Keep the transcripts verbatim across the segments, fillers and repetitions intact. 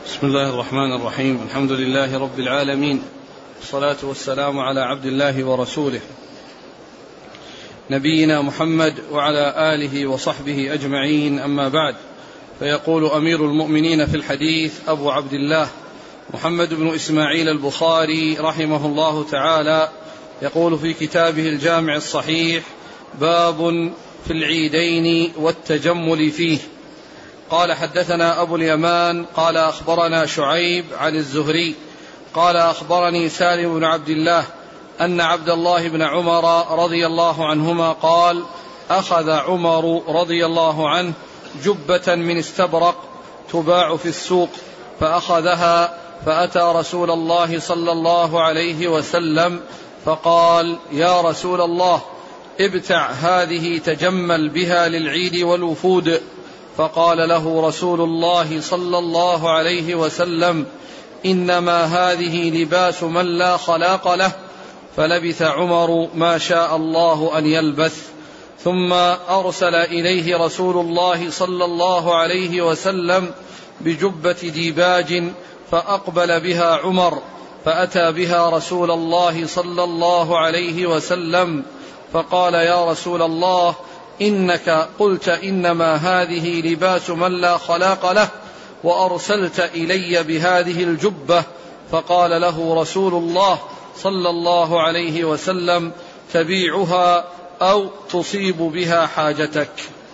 بسم الله الرحمن الرحيم. الحمد لله رب العالمين، والصلاة والسلام على عبد الله ورسوله نبينا محمد وعلى آله وصحبه أجمعين، أما بعد. فيقول أمير المؤمنين في الحديث أبو عبد الله محمد بن إسماعيل البخاري رحمه الله تعالى، يقول في كتابه الجامع الصحيح: باب في العيدين والتجمل فيه. قال: حدثنا أبو اليمان قال أخبرنا شعيب عن الزهري قال أخبرني سالم بن عبد الله أن عبد الله بن عمر رضي الله عنهما قال: أخذ عمر رضي الله عنه جبة من استبرق تباع في السوق، فأخذها فأتى رسول الله صلى الله عليه وسلم فقال: يا رسول الله، ابتع هذه تجمل بها للعيد والوفود. فقال له رسول الله صلى الله عليه وسلم: إنما هذه لباس من لا خلاق له. فلبث عمر ما شاء الله أن يلبث، ثم أرسل إليه رسول الله صلى الله عليه وسلم بجبة ديباج، فأقبل بها عمر، فأتى بها رسول الله صلى الله عليه وسلم فقال: يا رسول الله، إنك قلت إنما هذه لباس من لا خلاق له، وأرسلت إلي بهذه الجبة. فقال له رسول الله صلى الله عليه وسلم: تبيعها أو تصيب بها حاجتك.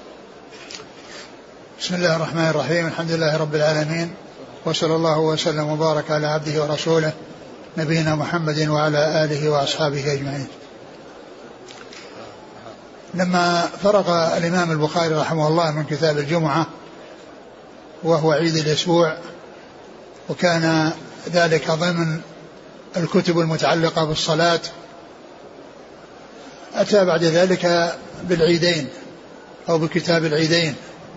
بسم الله الرحمن الرحيم. الحمد لله رب العالمين، وصلى الله وسلم وبارك على عبده ورسوله نبينا محمد وعلى آله وأصحابه أجمعين. لما فرغ الإمام البخاري رحمه الله من كتاب الجمعة وهو عيد الأسبوع، وكان ذلك ضمن الكتب المتعلقة بالصلاة، أتى بعد ذلك بالعيدين أو بكتاب العيدين،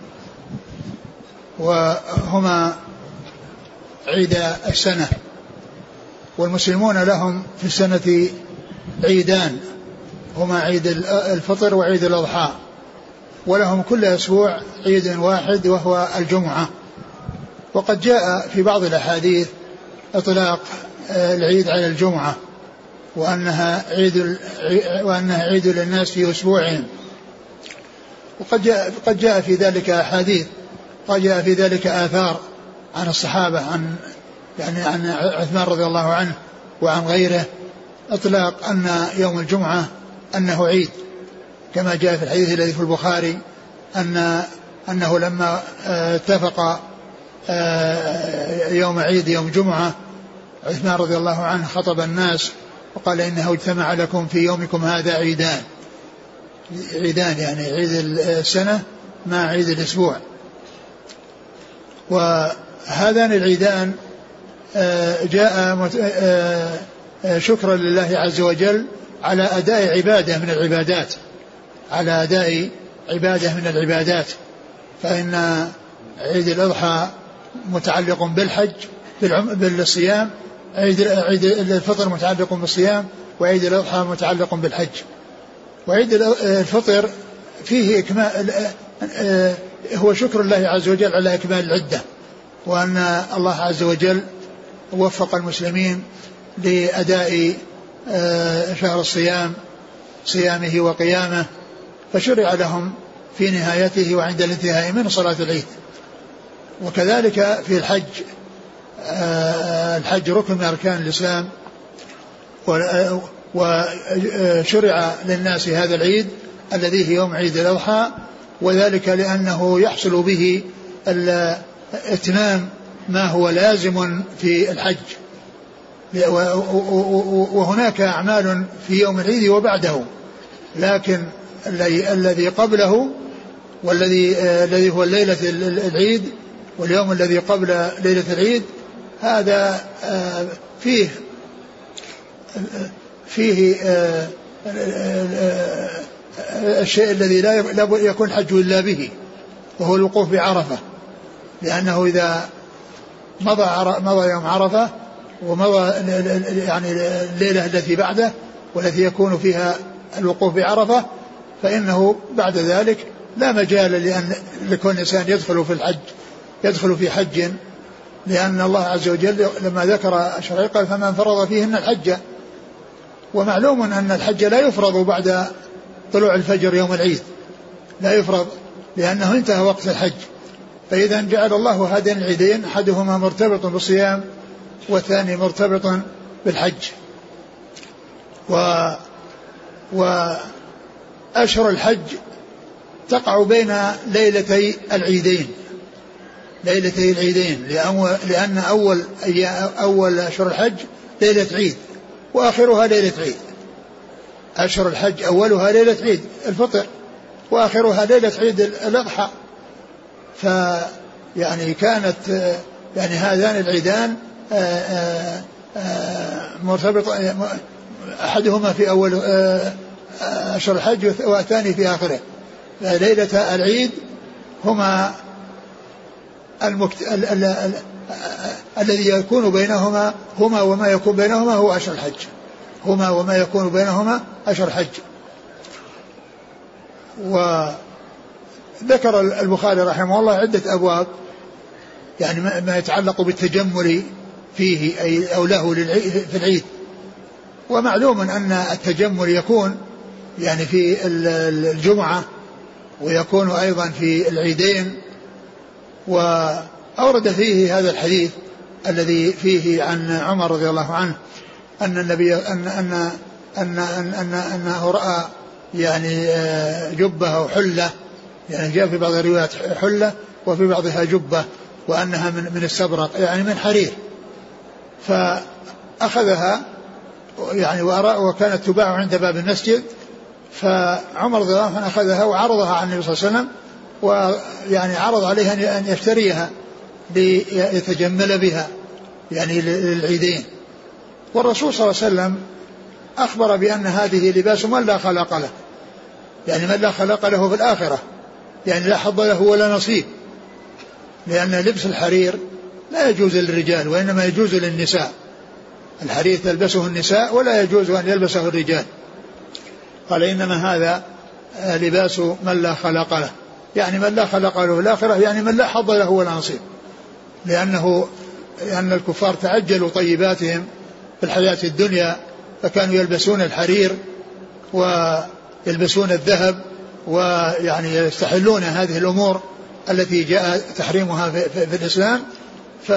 وهما عيد السنة، والمسلمون لهم في السنة عيدان، هما عيد الفطر وعيد الأضحى، ولهم كل أسبوع عيد واحد وهو الجمعة. وقد جاء في بعض الأحاديث إطلاق العيد على الجمعة، وأنها عيد وأنها عيد للناس في أسبوعهم، وقد جاء قد جاء في ذلك أحاديث، قد جاء في ذلك آثار عن الصحابة، عن يعني عن عثمان رضي الله عنه وعن غيره، إطلاق أن يوم الجمعة أنه عيد، كما جاء في الحديث الذي في البخاري أن أنه لما اتفق يوم عيد يوم جمعة، عثمان رضي الله عنه خطب الناس وقال: إنه اجتمع لكم في يومكم هذا عيدان، عيدان يعني عيد السنة مع عيد الأسبوع. وهذان العيدان جاء شكرا لله عز وجل على أداء عبادة من العبادات، على أداء عبادة من العبادات. فإن عيد الأضحى متعلق بالحج بالصيام، عيد الفطر متعلق بالصيام، وعيد الأضحى متعلق بالحج. وعيد الفطر فيه إكمال، هو شكر الله عز وجل على إكمال العدة، وأن الله عز وجل وفق المسلمين لأداء شهر الصيام، صيامه وقيامه، فشرع لهم في نهايته وعند الانتهاء من صلاة العيد. وكذلك في الحج، الحج ركن من أركان الإسلام، وشرع للناس هذا العيد الذي هي يوم عيد الأضحى، وذلك لأنه يحصل به اتمام ما هو لازم في الحج. وهناك أعمال في يوم العيد وبعده، لكن الذي قبله والذي الذي هو ليلة العيد واليوم الذي قبل ليلة العيد، هذا فيه فيه الشيء الذي لا يكون حج إلا به، وهو الوقوف بعرفة، لأنه إذا مضى مضى يوم عرفة ومضى يعني الليلة التي بعده والتي يكون فيها الوقوف بعرفة، فإنه بعد ذلك لا مجال لأن لكل إنسان يدخل في الحج، يدخل في حج لأن الله عز وجل لما ذكر الشرع قال فمن فرض فيهن الحج، ومعلوم أن الحج لا يفرض بعد طلوع الفجر يوم العيد، لا يفرض لأنه انتهى وقت الحج. فإذا جعل الله هذين العيدين أحدهما مرتبط بالصيام والثاني مرتبط بالحج. و وأشهر الحج تقع بين ليلتي العيدين ليلتي العيدين لأن أول أول أشهر الحج ليلة عيد وآخرها ليلة عيد. أشهر الحج أولها ليلة عيد الفطر وآخرها ليلة عيد الأضحى. فيعني كانت يعني هذان العيدان مرتبط أحدهما في أول أشهر الحج والثاني في آخره. ليلة العيد هما المكت... ال... ال... ال... الذي يكون بينهما هما وما يكون بينهما هو أشهر الحج هما وما يكون بينهما أشهر الحج. وذكر البخاري رحمه الله عدة أبواب يعني ما يتعلق بالتجمل فيه أي أو له في العيد. ومعلوم أن التجمل يكون يعني في الجمعة ويكون أيضا في العيدين. وأورد فيه هذا الحديث الذي فيه عن عمر رضي الله عنه أن النبي أن أن أن أن أن أنه رأى يعني جبة أو حلة، يعني جاء في بعض الروايات حلة وفي بعضها جبة، وأنها من من السبرق يعني من حرير، فأخذها يعني وكانت تباع عند باب المسجد. فعمر رضي الله عنه أخذها وعرضها على النبي صلى الله عليه وسلم، ويعني عرض عليه أن يشتريها ليتجمل بها يعني للعيدين. والرسول صلى الله عليه وسلم أخبر بأن هذه لباس من لا خلق له، يعني من لا خلق له في الآخرة، يعني لا حظ له ولا نصيب، لأن لبس الحرير لا يجوز للرجال وإنما يجوز للنساء. الحرير تلبسه النساء ولا يجوز أن يلبسه الرجال. قال إنما هذا لباس من لا خلق له، يعني من لا خلق له الآخرة، يعني من لا حظ له ولا نصيب، لأنه لأن الكفار تعجلوا طيباتهم في الحياة الدنيا، فكانوا يلبسون الحرير ويلبسون الذهب ويعني يستحلون هذه الأمور التي جاء تحريمها في, في, في الإسلام. ف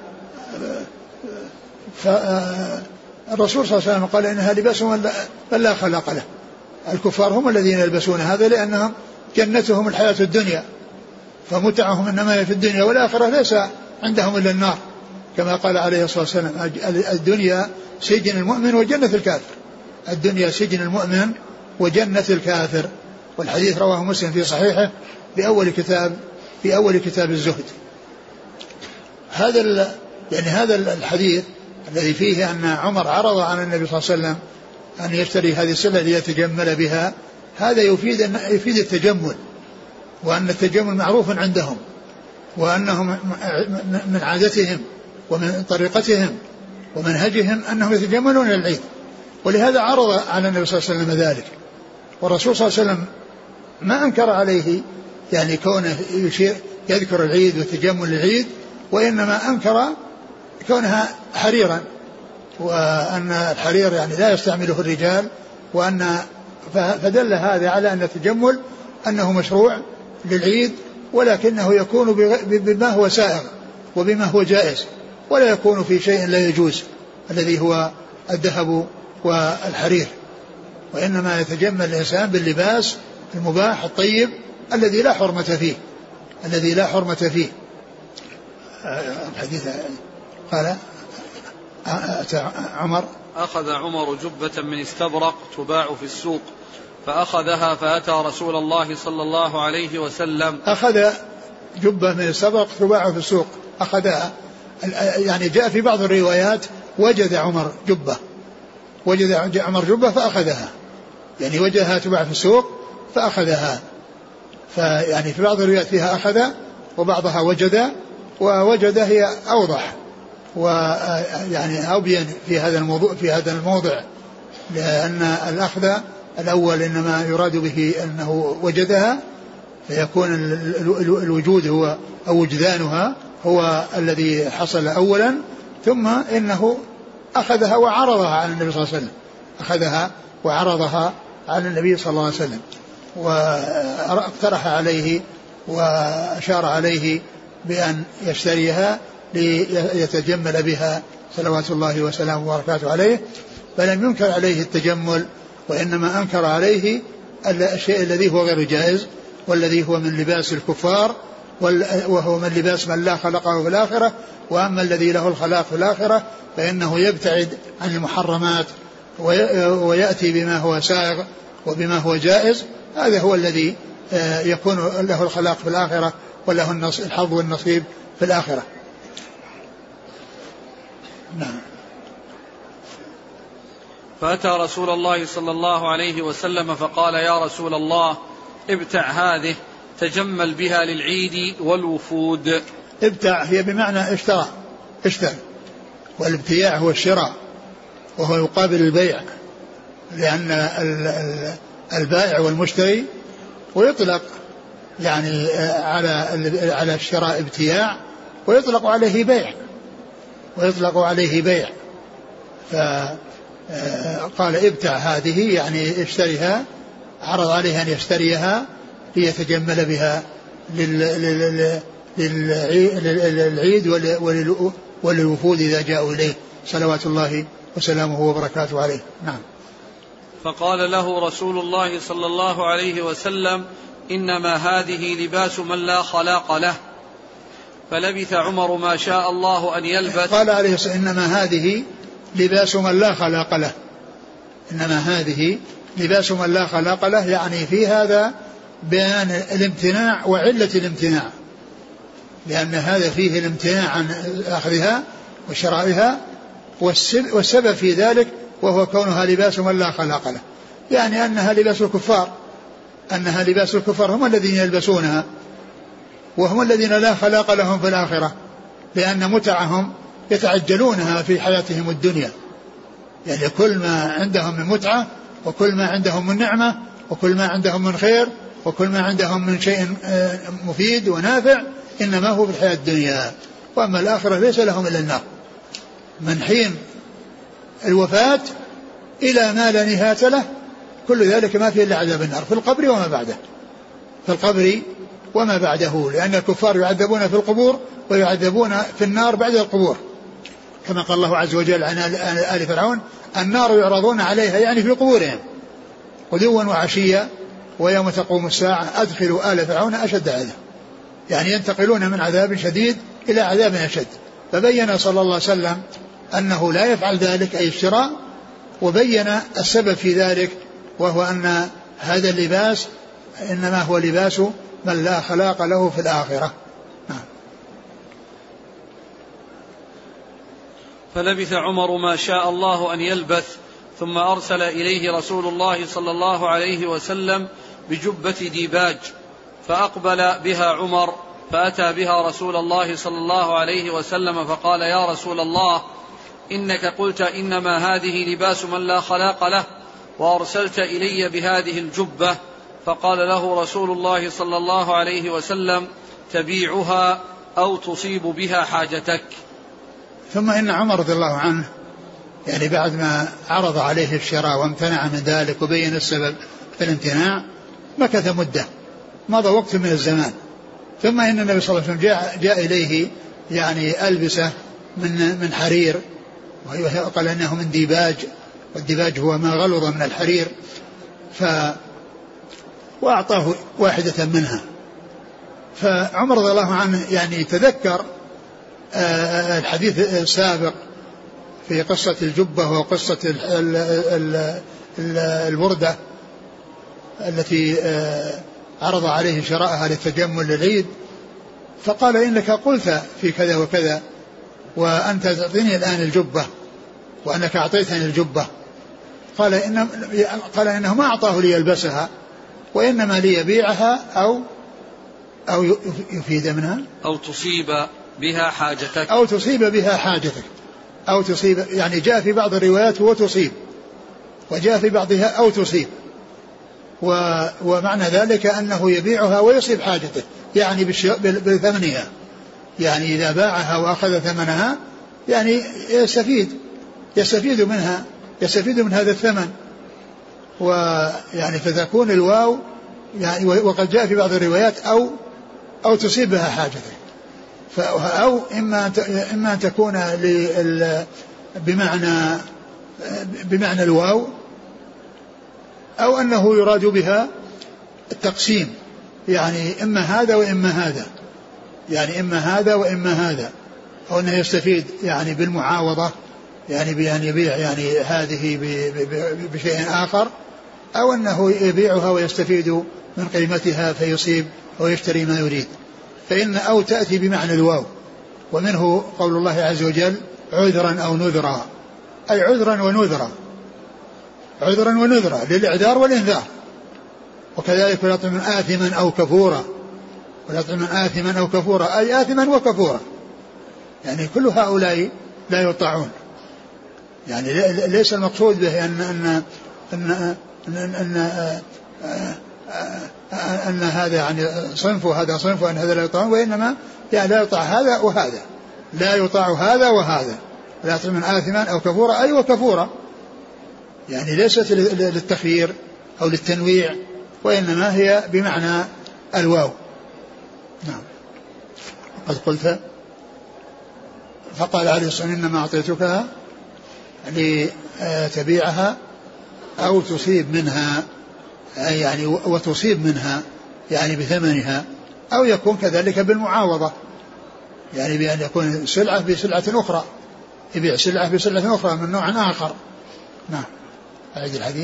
فالرسول صلى الله عليه وسلم قال إنها لباس من لا خلق له. الكفار هم الذين يلبسون هذا لأنهم جنتهم الحياة الدنيا، فمتعهم إنما هي في الدنيا، والآخرة ليس عندهم إلا النار، كما قال عليه الصلاة والسلام الدنيا سجن المؤمن وجنة الكافر. الدنيا سجن المؤمن وجنة الكافر. والحديث رواه مسلم في صحيحه بأول كتاب في أول كتاب الزهد. هذا يعني هذا الحديث الذي فيه أن عمر عرض على النبي صلى الله عليه وسلم أن يشتري هذه السلة ليتجمل بها، هذا يفيد يفيد التجمل، وأن التجمل معروف عندهم، وأنهم من عادتهم ومن طريقتهم ومنهجهم أنهم يتجملون للعيد. ولهذا عرض على النبي صلى الله عليه وسلم ذلك. والرسول صلى الله عليه وسلم ما أنكر عليه يعني كونه يشير يذكر العيد والتجمل للعيد، وإنما أنكر كونها حريرا، وأن الحرير يعني لا يستعمله الرجال، وأن فدل هذا على أن التجمل أنه مشروع للعيد، ولكنه يكون بما هو سائغ وبما هو جائز، ولا يكون في شيء لا يجوز الذي هو الذهب والحرير، وإنما يتجمل الإنسان باللباس المباح الطيب الذي لا حرمة فيه الذي لا حرمة فيه. الحديث قال عمر أخذ عمر جبة من استبرق تباع في السوق فأخذها فأتى رسول الله صلى الله عليه وسلم. أخذ جبة من استبرق تباع في السوق، أخذها يعني جاء في بعض الروايات وجد عمر جبة وجد عمر جبة فأخذها، يعني وجدها تباع في السوق فأخذها. فيعني في بعض الروايات فيها أخذ وبعضها وجد، ووجد هي أوضح ويعني أبين في هذا الموضوع في هذا الموضع، لأن الأخذ الأول إنما يراد به أنه وجدها، فيكون الوجود هو أو وجدانها، هو الذي حصل أولا، ثم إنه أخذها وعرضها على النبي صلى الله عليه وسلم، أخذها وعرضها على النبي صلى الله عليه وسلم، واقترح عليه وأشار عليه بأن يشتريها ليتجمل بها صلوات الله وسلامه وبركاته عليه. فلم ينكر عليه التجمل، وإنما أنكر عليه الشيء الذي هو غير جائز، والذي هو من لباس الكفار، وهو من لباس من لا خلقه في الآخرة. وأما الذي له الخلاق في الآخرة فإنه يبتعد عن المحرمات ويأتي بما هو سائغ وبما هو جائز. هذا هو الذي يكون له الخلاق في الآخرة وله الحظ والنصيب في الآخرة. نعم. فأتى رسول الله صلى الله عليه وسلم فقال: يا رسول الله، ابتع هذه تجمل بها للعيد والوفود. ابتع هي بمعنى اشترى، اشترى، والابتياع هو الشراء، وهو يقابل البيع، لأن البائع والمشتري، ويطلق يعني على على الشراء ابتياع، ويطلق عليه بيع، ويطلق عليه بيع. فقال ابتع هذه يعني اشتريها، عرض عليه أن يشتريها ليتجمل بها للعيد وللوفود إذا جاءوا إليه صلوات الله وسلامه وبركاته عليه. نعم. فقال له رسول الله صلى الله عليه وسلم: إنما هذه لباس من لا خلاق له. فلبث عمر ما شاء الله أن يلبث. قال عليه الصلاة والسلام: إنما هذه لباس من لا خلاق له. إنما هذه لباس من لا خلاق له، يعني في هذا بيان الامتناع وعلة الامتناع، لأن هذا فيه الامتناع عن أخذها وشرائها، والسبب في ذلك وهو كونها لباس من لا خلاق له، يعني أنها لباس الكفار، أنها لباس الكفار، هم الذين يلبسونها، وهم الذين لا خلاق لهم في الآخرة، لأن متعهم يتعجلونها في حياتهم الدنيا، يعني كل ما عندهم من متعة، وكل ما عندهم من نعمة، وكل ما عندهم من خير، وكل ما عندهم من شيء مفيد ونافع إنما هو في الحياة الدنيا. وأما الآخرة ليس لهم إلا النار، من حين الوفاة إلى ما لا نهاية له، كل ذلك ما فيه إلا عذاب النار في القبر وما بعده، في القبر وما بعده، لأن الكفار يعذبون في القبور ويعذبون في النار بعد القبور، كما قال الله عز وجل عن آل فرعون: النار يعرضون عليها، يعني في قبورهم، غدوا وعشيا ويوم تقوم الساعة أدخلوا آل فرعون أشد عذاب، يعني ينتقلون من عذاب شديد إلى عذاب أشد. فبين صلى الله عليه وسلم أنه لا يفعل ذلك أي الشراء، وبين السبب في ذلك، وهو أن هذا اللباس إنما هو لباس من لا خلاق له في الآخرة. فلبث عمر ما شاء الله أن يلبث، ثم أرسل إليه رسول الله صلى الله عليه وسلم بجبة ديباج، فأقبل بها عمر فأتى بها رسول الله صلى الله عليه وسلم فقال: يا رسول الله، إنك قلت إنما هذه لباس من لا خلاق له، وأرسلت إلي بهذه الجبة. فقال له رسول الله صلى الله عليه وسلم: تبيعها أو تصيب بها حاجتك. ثم إن عمر رضي الله عنه يعني بعد ما عرض عليه الشراء وامتنع من ذلك وبين السبب في الامتناع، مكث مدة، مضى وقت من الزمان. ثم إن النبي صلى الله عليه وسلم جاء, جاء إليه يعني ألبسة من من حرير، وقال أنه من ديباج، والديباج هو ما غلظ من الحرير، ف وأعطاه واحدة منها. فعمر رضي الله عنه يعني تذكر الحديث السابق في قصة الجبة وقصة البردة التي عرض عليه شراءها للتجمل للعيد، فقال: إنك قلت في كذا وكذا، وأنت تعطيني الآن الجبة، وأنك أعطيتني الجبة. قال إن قال إنه ما أعطاه ليلبسها، وإنما ليبيعها أو أو يفيد منها أو تصيب بها حاجتك أو تصيب بها حاجتك أو تصيب، يعني جاء في بعض الروايات وتصيب، وجاء في بعضها أو تصيب، ومعنى ذلك أنه يبيعها ويصيب حاجته، يعني بثمنها، يعني إذا باعها وأخذ ثمنها يعني يستفيد يستفيد منها يستفيد من هذا الثمن. ويعني فتكون الواو يعني وقد جاء في بعض الروايات أو أو تصيبها حاجته، أو إما إما أن تكون بمعنى بمعنى الواو، أو أنه يراد بها التقسيم، يعني إما هذا وإما هذا، يعني إما هذا وإما هذا، أو أنه يستفيد يعني بالمعاوضة، يعني بأن يبيع يعني هذه بشيء آخر، أو أنه يبيعها ويستفيد من قيمتها فيصيب أو يشتري ما يريد. فإن أو تأتي بمعنى الواو، ومنه قول الله عز وجل عذرا أو نذرا، أي عذرا ونذرا، عذرا ونذرا للإعذار والإنذار. وكذلك ولا تطعموا آثما أو كفورا، ولا تطعموا آثما أو كفورا أي آثما وكفورا، يعني كل هؤلاء لا يطاعون. يعني ليس المقصود به أن أن أن أن, أن, أن, أن هذا يعني صنف وهذا صنف وأن هذا لا يطاعون، وإنما يعني لا يطاع هذا وهذا، لا يطاع هذا وهذا، لا تطعموا آثما أو كفورا أي وكفورا، يعني ليست للتخيير أو للتنويع، وإنما هي بمعنى الواو. نعم. قد قلت فقال عليه الصلاة والسلام إنما أعطيتكها لتبيعها أو تصيب منها، يعني وتصيب منها يعني بثمنها، أو يكون كذلك بالمعاوضة، يعني بأن يكون سلعة بسلعة أخرى، يبيع سلعة بسلعة أخرى من نوع آخر. نعم. أعيد الحديث.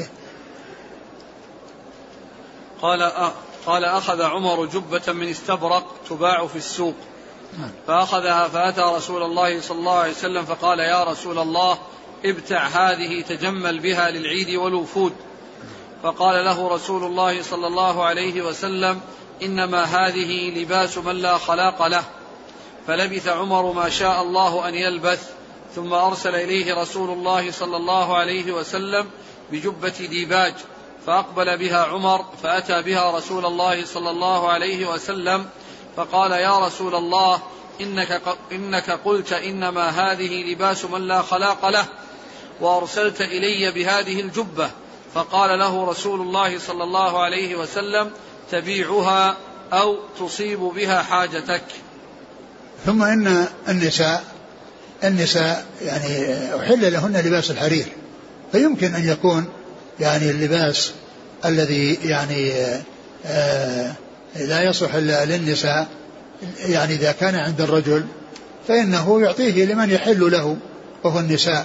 قال قال أخذ عمر جبة من استبرق تباع في السوق، فأخذها فأتى رسول الله صلى الله عليه وسلم فقال يا رسول الله ابتع هذه تجمل بها للعيد والوفود. فقال له رسول الله صلى الله عليه وسلم إنما هذه لباس من لا خلاق له. فلبث عمر ما شاء الله أن يلبث، ثم أرسل إليه رسول الله صلى الله عليه وسلم بجبة ديباج، فأقبل بها عمر فأتى بها رسول الله صلى الله عليه وسلم فقال يا رسول الله إنك, إنك قلت إنما هذه لباس من لا خلاق له، وأرسلت إلي بهذه الجبة. فقال له رسول الله صلى الله عليه وسلم تبيعها أو تصيب بها حاجتك. ثم إن النساء النساء يعني أحل لهن لباس الحرير، فيمكن أن يكون يعني اللباس الذي يعني آه لا يصح إلا للنساء، يعني إذا كان عند الرجل فإنه يعطيه لمن يحل له وهو النساء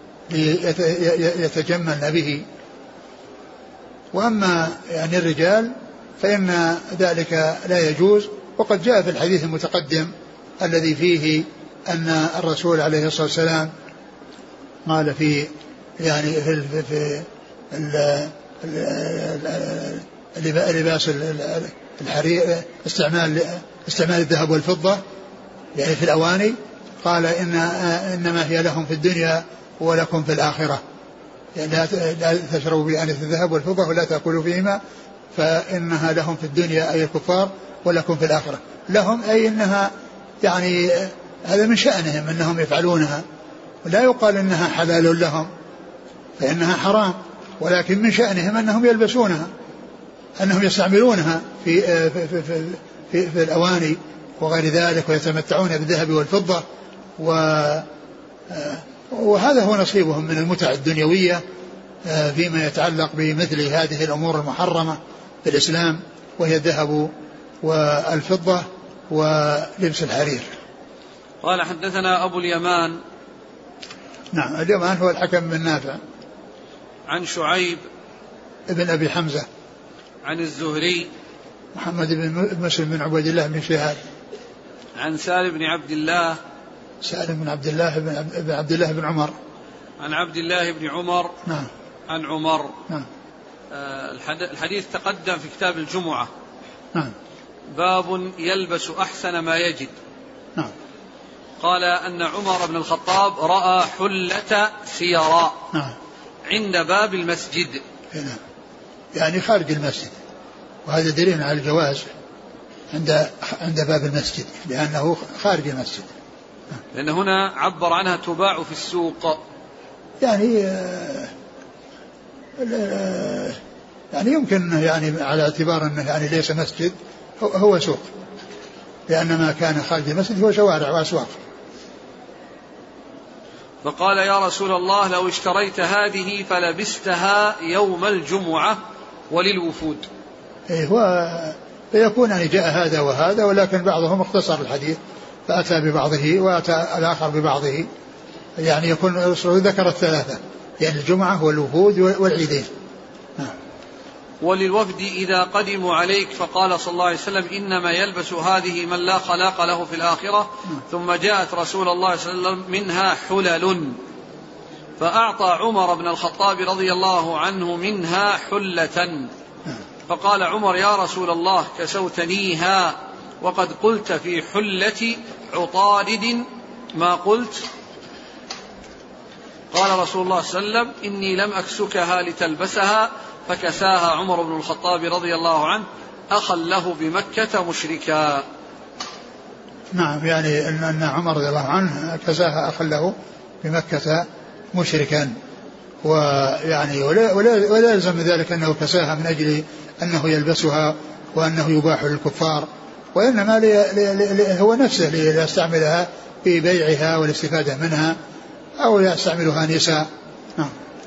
ليتجملن به. وأما يعني الرجال فإن ذلك لا يجوز. وقد جاء في الحديث المتقدم الذي فيه أن الرسول عليه الصلاة والسلام قال في يعني في, في, في لباس الحرير استعمال استعمال الذهب والفضة يعني في الأواني، قال إن إنما هي لهم في الدنيا ولكم في الآخرة، يعني لا تشربوا بآنية الذهب والفضة ولا تأكلوا فيهما فإنها لهم في الدنيا أي الكفار ولكم في الآخرة. لهم أي إنها يعني هذا من شأنهم أنهم يفعلونها، ولا يقال إنها حلال لهم فإنها حرام، ولكن من شأنهم أنهم يلبسونها، أنهم يستعملونها في, في, في, في, في, في الأواني وغير ذلك، ويتمتعون بالذهب والفضة، وهذا هو نصيبهم من المتع الدنيوية فيما يتعلق بمثل هذه الأمور المحرمة في الإسلام، وهي الذهب والفضة ولبس الحرير. قال حدثنا أبو اليمان. نعم اليمان هو الحكم بن نافع. عن شعيب ابن أبي حمزة. عن الزهري محمد بن مسلم بن عبد الله بن شهاب. عن سالم بن عبد الله. سالم بن عبد الله بن عبد الله بن عمر. عن عبد الله بن عمر. نعم. عن عمر. نعم. آه الحديث تقدم في كتاب الجمعة. نعم. باب يلبس أحسن ما يجد. نعم. قال أن عمر بن الخطاب رأى حلة سيراء. نعم. عند باب المسجد. نعم. يعني خارج المسجد، وهذا دليل على الجواز عند عند باب المسجد لأنه خارج المسجد. لأن هنا عبر عنها تباع في السوق، يعني يعني يمكن يعني على اعتبار أنه يعني ليس مسجد هو سوق، لأن ما كان خارج المسجد هو شوارع وأسواق. فقال يا رسول الله لو اشتريت هذه فلبستها يوم الجمعة وللوفود. إيه هو فيكون يعني جاء هذا وهذا، ولكن بعضهم اختصر الحديث فأتى ببعضه وأتى الآخر ببعضه، يعني يكون الرسول ذكر الثلاثة، يعني الجمعة والوفود والعيدين. وللوفد إذا قدموا عليك، فقال صلى الله عليه وسلم إنما يلبس هذه من لا خلاق له في الآخرة. ثم جاءت رسول الله صلى الله عليه وسلم منها حلل، فأعطى عمر بن الخطاب رضي الله عنه منها حلة، فقال عمر يا رسول الله كسوتنيها وقد قلت في حلة عطارد ما قلت. قال رسول الله صلى الله عليه وسلم إني لم أكسكها لتلبسها، فكساها عمر بن الخطاب رضي الله عنه أخا له بمكة مشركا. نعم، يعني أن عمر رضي الله عنه كساها أخا له بمكة مشركا، ويعني ولا, ولا, ولا يلزم ذلك أنه كساها من أجل أنه يلبسها وأنه يباح للكفار، وإنما لي لي لي هو نفسه ليستعملها في بيعها والاستفادة منها، أو يستعملها نساء. نعم.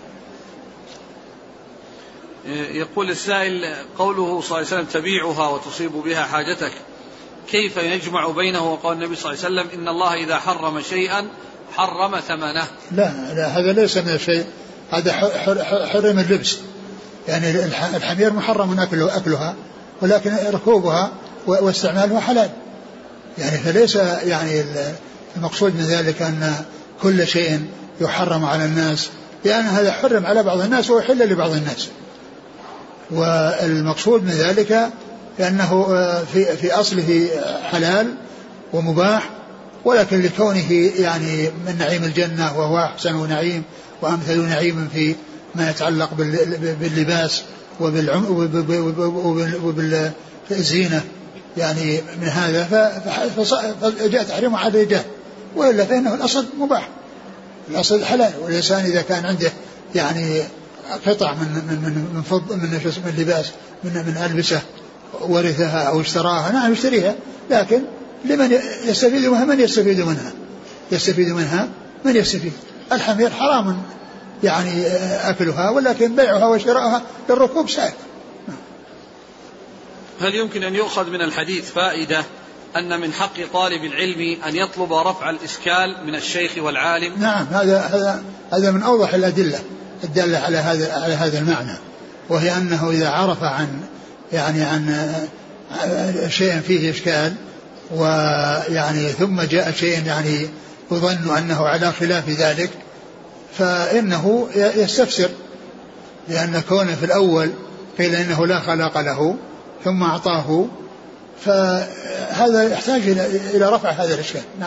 يقول السائل قوله صلى الله عليه وسلم تبيعها وتصيب بها حاجتك، كيف يجمع بينه وقول النبي صلى الله عليه وسلم إن الله إذا حرم شيئا حرم ثمنه؟ لا, لا هذا ليس من الشيء، هذا حرم اللبس، يعني الحمير محرم أكله أكلها، ولكن ركوبها واستعمالها حلال، يعني فليس يعني المقصود من ذلك أن كل شيء يحرم على الناس، لأن هذا حرم على بعض الناس ويحل لبعض الناس، والمقصود من ذلك لأنه في, في أصله حلال ومباح، ولكن لكونه يعني من نعيم الجنة وهو أحسن نعيم وأمثل نعيم في ما يتعلق باللباس وبالزينة، يعني من هذا فجاء تحريمه على الرجال، وإلا فإنه الأصل مباح، الأصل حلال. والإنسان إذا كان عنده يعني قطع من من من من فض من من لباس من من ألبسة ورثها أو اشتراها، نعم يشتريها، لكن لمن يستفيد منها من يستفيد منها يستفيد منها من يستفيد. الحمير حرام يعني أكلها، ولكن بيعها وشراءها للركوب سائغ. هل يمكن أن يؤخذ من الحديث فائدة أن من حق طالب العلم أن يطلب رفع الإشكال من الشيخ والعالم؟ نعم، هذا هذا هذا من أوضح الأدلة الدالة على هذا على هذا المعنى، وهي أنه إذا عرف عن يعني عن شيء فيه إشكال، ويعني ثم جاء شيء يعني يظن أنه على خلاف ذلك، فإنه يستفسر، لأن كونه في الأول قيل إنه لا خلاق له ثم أعطاه، فهذا يحتاج إلى رفع هذا الإشكال. نعم.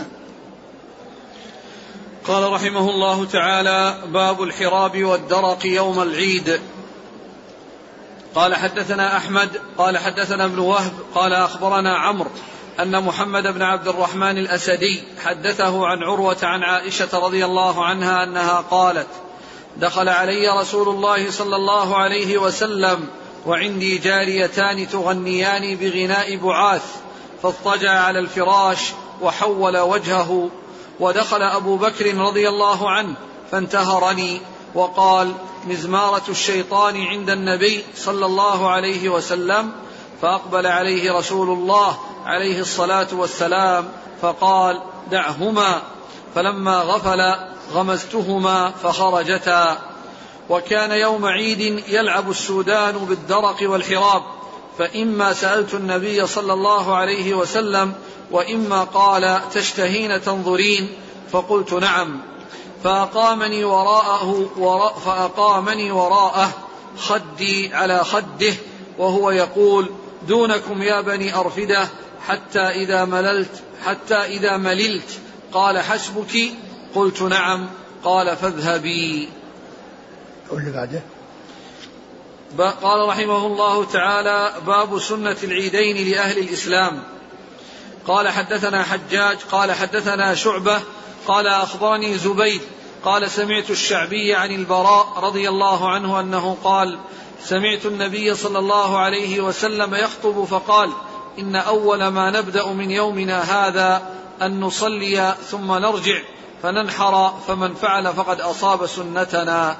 قال رحمه الله تعالى باب الحراب والدرق يوم العيد. قال حدثنا أحمد قال حدثنا ابن وهب قال أخبرنا عمرو أن محمد بن عبد الرحمن الأسدي حدثه عن عروة عن عائشة رضي الله عنها أنها قالت دخل علي رسول الله صلى الله عليه وسلم وعندي جاريتان تغنيان بغناء بعاث، فاضطجع على الفراش وحول وجهه، ودخل أبو بكر رضي الله عنه فانتهرني وقال مزمارة الشيطان عند النبي صلى الله عليه وسلم، فأقبل عليه رسول الله عليه الصلاة والسلام فقال دعهما، فلما غفل غمزتهما فخرجتا. وكان يوم عيد يلعب السودان بالدرق والحراب، فإما سألت النبي صلى الله عليه وسلم وإما قال تشتهين تنظرين، فقلت نعم، فأقامني وراءه وراء فأقامني وراءه خدي على خده وهو يقول دونكم يا بني أرفدة حتى إذا مللت حتى إذا مللت قال حسبك، قلت نعم، قال فاذهبي. واللي بعده قال رحمه الله تعالى: باب سنة العيدين لأهل الإسلام. قال حدثنا حجاج قال حدثنا شعبة قال أخبرني زبيد قال سمعت الشعبي عن البراء رضي الله عنه أنه قال: سمعت النبي صلى الله عليه وسلم يخطب فقال: إن أول ما نبدأ من يومنا هذا أن نصلي ثم نرجع فننحر، فمن فعل فقد أصاب سنتنا.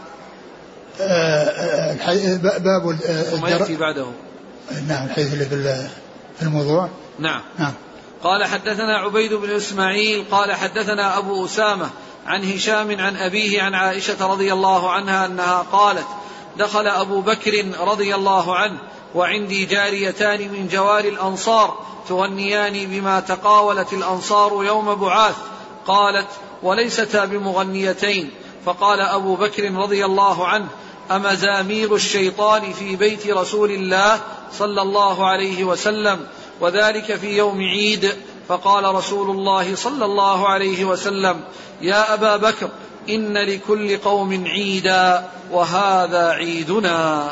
باب ثم يأتي بعده. نعم الحديث اللي في الموضوع. نعم. نعم. قال حدثنا عبيد بن إسماعيل قال حدثنا أبو أسامة عن هشام عن أبيه عن عائشة رضي الله عنها أنها قالت: دخل أبو بكر رضي الله عنه وعندي جاريتان من جوار الأنصار تغنيان بما تقاولت الأنصار يوم بعاث. قالت: وليستا بمغنيتين. فقال أبو بكر رضي الله عنه: أمزامير الشيطان في بيت رسول الله صلى الله عليه وسلم، وذلك في يوم عيد. فقال رسول الله صلى الله عليه وسلم: يا أبا بكر إن لكل قوم عيدا وهذا عيدنا.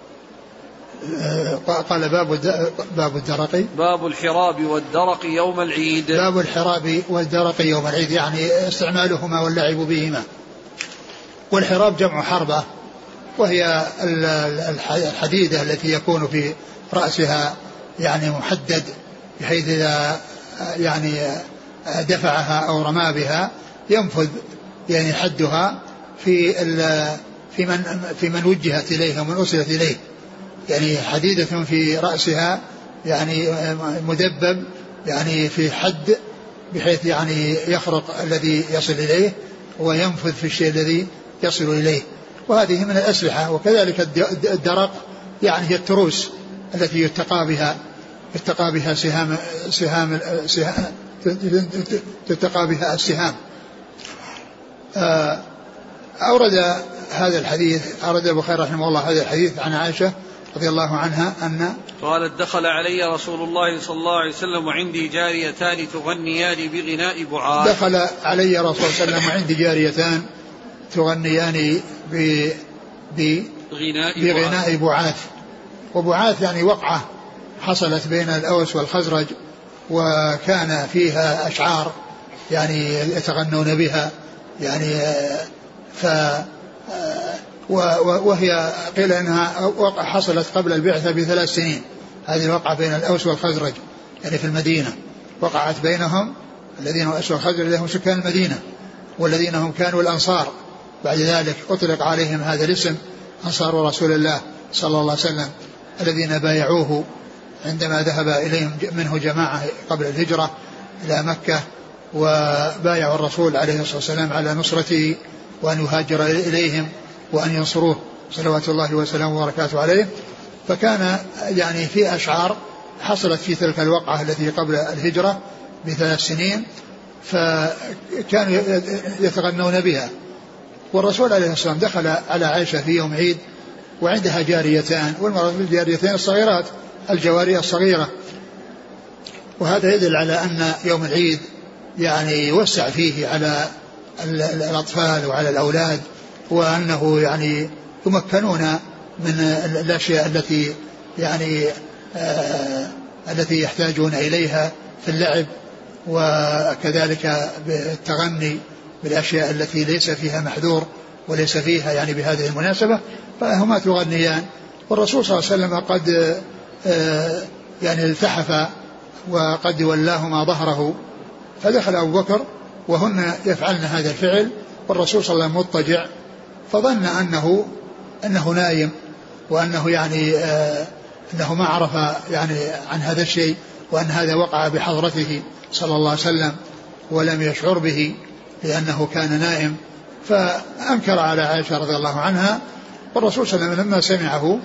قال باب باب الدرق، باب الحراب والدرق يوم العيد. باب الحراب والدرق يوم العيد، يعني استعمالهما واللعب بهما. والحراب جمع حربة، وهي الحديدة التي يكون في رأسها يعني محدد، بحيث إذا يعني دفعها أو رمى بها ينفذ يعني حدها في في من في من وجهت إليه ومن أرسلت إليه، يعني حديدة في رأسها يعني مدبب يعني في حد، بحيث يعني يخرق الذي يصل إليه وينفذ في الشيء الذي يصل إليه. وهذه من الأسلحة. وكذلك الدرق يعني هي التروس التي يتقى بها يتقى بها سهام سهام سهام تتقى بها السهام. أورد هذا الحديث أورد البخاري رحمه الله هذا الحديث عن عائشة رضي الله عنها أن قالت: دخل علي رسول الله صلى الله عليه وسلم وعندي جاريتان تغنيان بغناء بعاث. دخل علي رسول الله صلى الله عليه وسلم وعندي جاريتان تغنيان ب بغناء بعاث. وبعاث يعني وقعة حصلت بين الأوس والخزرج، وكان فيها أشعار يعني يتغنون بها، يعني ف وهي قيل انها حصلت قبل البعثة بثلاث سنين. هذه الوقعة بين الأوس والخزرج يعني في المدينة، وقعت بينهم الذين هم الأوس والخزرج لهم سكان المدينة، والذين هم كانوا الأنصار. بعد ذلك أطلق عليهم هذا الاسم أنصار رسول الله صلى الله عليه وسلم، الذين بايعوه عندما ذهب إليهم منه جماعة قبل الهجرة إلى مكة، وبايعوا الرسول عليه الصلاة والسلام على نصرته وأن يهاجر إليهم وأن ينصروه صلوات الله وسلامه وبركاته عليه. فكان يعني في أشعار حصلت في تلك الوقعة التي قبل الهجرة بثلاث سنين، فكانوا يتغنون بها. والرسول عليه الصلاة والسلام دخل على عائشة في يوم عيد وعندها جاريتان، والمرأة بالجاريتين الصغيرات الجواري الصغيرة. وهذا يدل على أن يوم العيد يعني يوسع فيه على الأطفال وعلى الأولاد، وأنه يعني يمكنون من الأشياء التي يعني آه التي يحتاجون إليها في اللعب، وكذلك بالتغني بالأشياء التي ليس فيها محذور وليس فيها يعني بهذه المناسبة، فهما تغنيان. والرسول صلى الله عليه وسلم قد آه يعني التحف وقد ولاهما ظهره، فدخل أبو بكر وهن يفعلن هذا الفعل، والرسول صلى الله عليه وسلم مضطجع، فظن أنه أنه نايم، وأنه يعني آه أنه ما عرف يعني عن هذا الشيء، وأن هذا وقع بحضرته صلى الله عليه وسلم ولم يشعر به لأنه كان نائم. فأنكر على عائشة رضي الله عنها، والرسول صلى الله عليه وسلم لما سمعه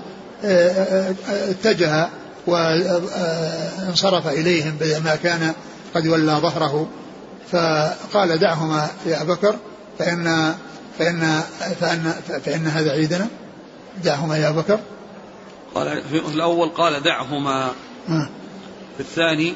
اتجه وانصرف إليهم بما كان قد ولى ظهره، فقال: دعهما يا أبا بكر فإن, فإن, فإن, فإن هذا عيدنا. دعهما يا أبا بكر. قال في الأول قال دعهما، في الثاني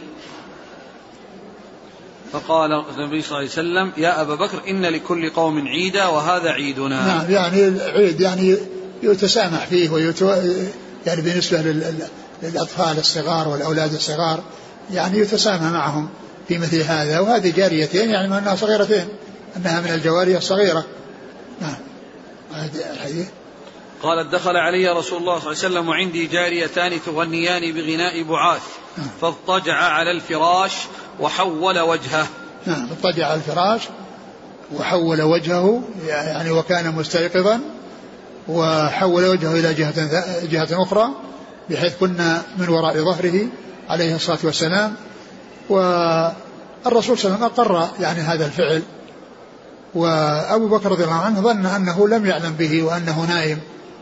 فقال النبي صلى الله عليه وسلم: يا أبا بكر إن لكل قوم عيدا وهذا عيدنا. نعم، يعني العيد يعني يتسامح فيه ويتو يعني بالنسبة للأطفال الصغار والأولاد الصغار يعني يتسامح معهم في مثل هذا. وهذه جاريتين يعني ما أنها صغيرتين، أنها من الجواري الصغيرة. نعم. الحديث قالت دخل علي رسول الله صلى الله عليه وسلم وعندي جاريتان تغنيان بغناء بعاث فاضطجع على الفراش وحول وجهه. نعم اضطجع على الفراش وحول وجهه يعني وكان مستيقظا، وحول وجهه إلى جهة, جهة أخرى بحيث كنا من وراء ظهره عليه الصلاة والسلام. والرسول صلى الله عليه وسلم أقر يعني هذا الفعل، وأبو بكر رضي الله عنه ظن أنه لم يعلم به وأنه نائم،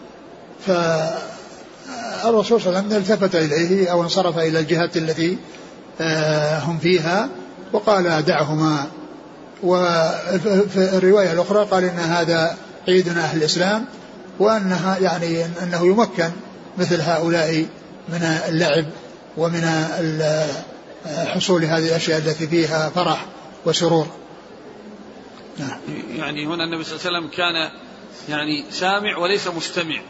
فالرسول صلى الله عليه وسلم التفت إليه أو انصرف إلى الجهة التي هم فيها وقال دعهما. وفي الرواية الأخرى قال إن هذا عيدنا أهل الإسلام، وأنها يعني أنه يمكن مثل هؤلاء من اللعب ومن حصول هذه الأشياء التي فيها فرح وسرور. يعني هنا النبي صلى الله عليه وسلم كان يعني سامع وليس مستمع.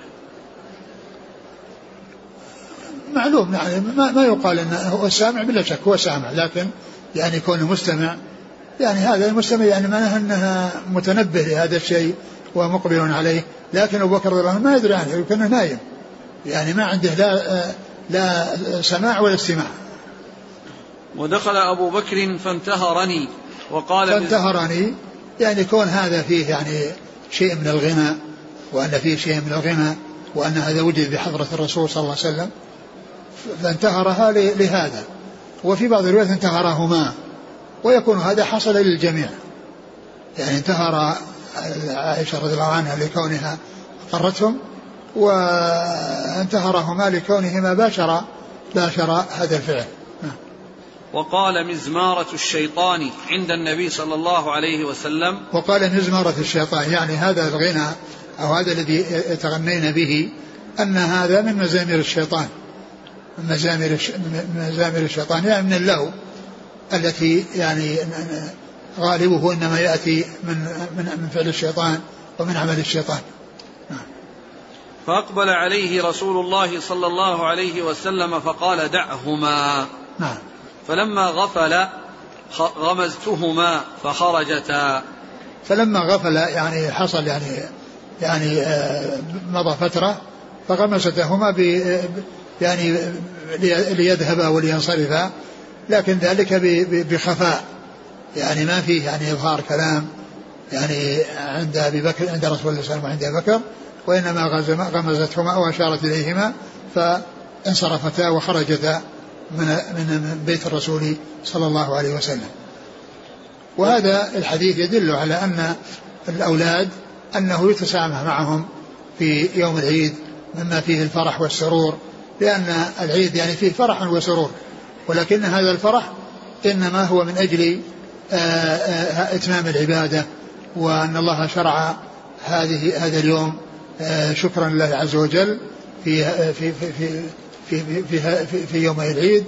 معلوم يعني ما, ما يقال انه هو سامع، بلا شك هو سامع، لكن يعني كونه مستمع يعني هذا المستمع يعني معناه انها متنبه لهذا الشيء ومقبل عليه. لكن ابو بكر رضي الله عنه ما يدري عنه، يمكن نايم يعني ما عنده لا لا سماع ولا استماع. ودخل ابو بكر فانتهرني وقال فانتهرني يعني كون هذا فيه يعني شيء من الغنى، وأن فيه شيء من الغنى، وأن هذا وجد بحضرة الرسول صلى الله عليه وسلم، فانتهرها لهذا. وفي بعض الروايات انتهرهما، ويكون هذا حصل للجميع، يعني انتهر عائشة رضي الله عنها لكونها قرتهم، وانتهرهما لكونهما باشر باشر هذا الفعل. وقال مزمارة الشيطان عند النبي صلى الله عليه وسلم. وقال مزمارة الشيطان يعني هذا الغنى أو هذا الذي يتغنين به أن هذا من مزامير الشيطان، مزامير مزامير الشيطان يعني من اللهو التي يعني غالبه إنما يأتي من من من فعل الشيطان ومن عمل الشيطان. فأقبل عليه رسول الله صلى الله عليه وسلم فقال دعهما. نعم. فلما غفل غمزتهما فخرجتا. فلما غفل يعني حصل يعني يعني مضى فترة فغمزتهما يعني ليذهبا ولينصرفا، لكن ذلك بخفاء يعني ما فيه يعني إظهار كلام يعني عند أبي بكر عند رسول الله صلى الله عليه وسلم وعند أبي بكر، وإنما غمزتهما وأشارت إليهما فانصرفتا وخرجتا من من بيت الرسول صلى الله عليه وسلم. وهذا الحديث يدل على أن الأولاد أنه يتسامح معهم في يوم العيد مما فيه الفرح والسرور، لأن العيد يعني فيه فرح وسرور، ولكن هذا الفرح إنما هو من أجل إتمام العبادة، وأن الله شرع هذه هذا اليوم شكرا لله عز وجل في في في في في, في, في, في يوم العيد،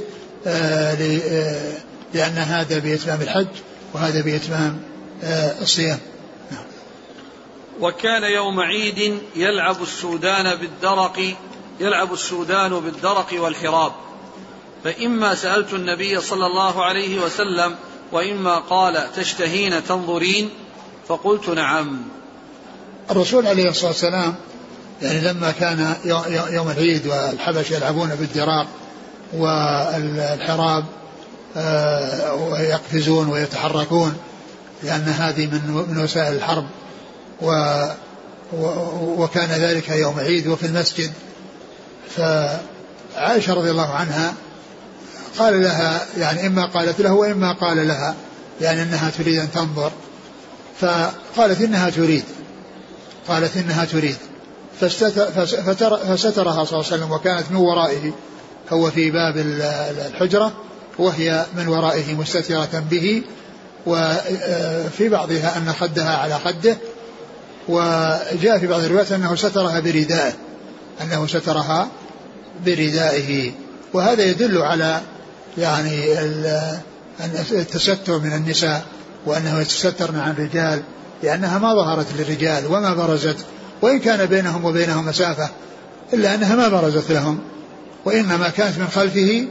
لأن هذا بإتمام الحج وهذا بإتمام الصيام. وكان يوم عيد يلعب السودان بالدرق يلعب السودان بالدرق والحراب، فإما سألت النبي صلى الله عليه وسلم وإما قال تشتهين تنظرين، فقلت نعم. الرسول عليه الصلاة والسلام يعني لما كان يوم العيد والحبش يلعبون بالدراق والحراب ويقفزون ويتحركون، لأن هذه من وسائل الحرب، وكان ذلك يوم عيد وفي المسجد. فعائشة رضي الله عنها قال لها يعني إما قالت له وإما قال لها يعني أنها تريد أن تنظر، فقالت إنها تريد قالت إنها تريد فسترها صلى الله عليه وسلم، وكانت من ورائه، هو في باب الحجرة وهي من ورائه مستترة به، وفي بعضها أن خدها على خده، وجاء في بعض الروايات أنه سترها بردائه أنه سترها بردائه. وهذا يدل على يعني التستر من النساء، وأنه يتسترن عن الرجال، لأنها ما ظهرت للرجال وما برزت وإن كان بينهم وبينهم مسافة إلا أنها ما برزت لهم، وإنما كانت من خلفه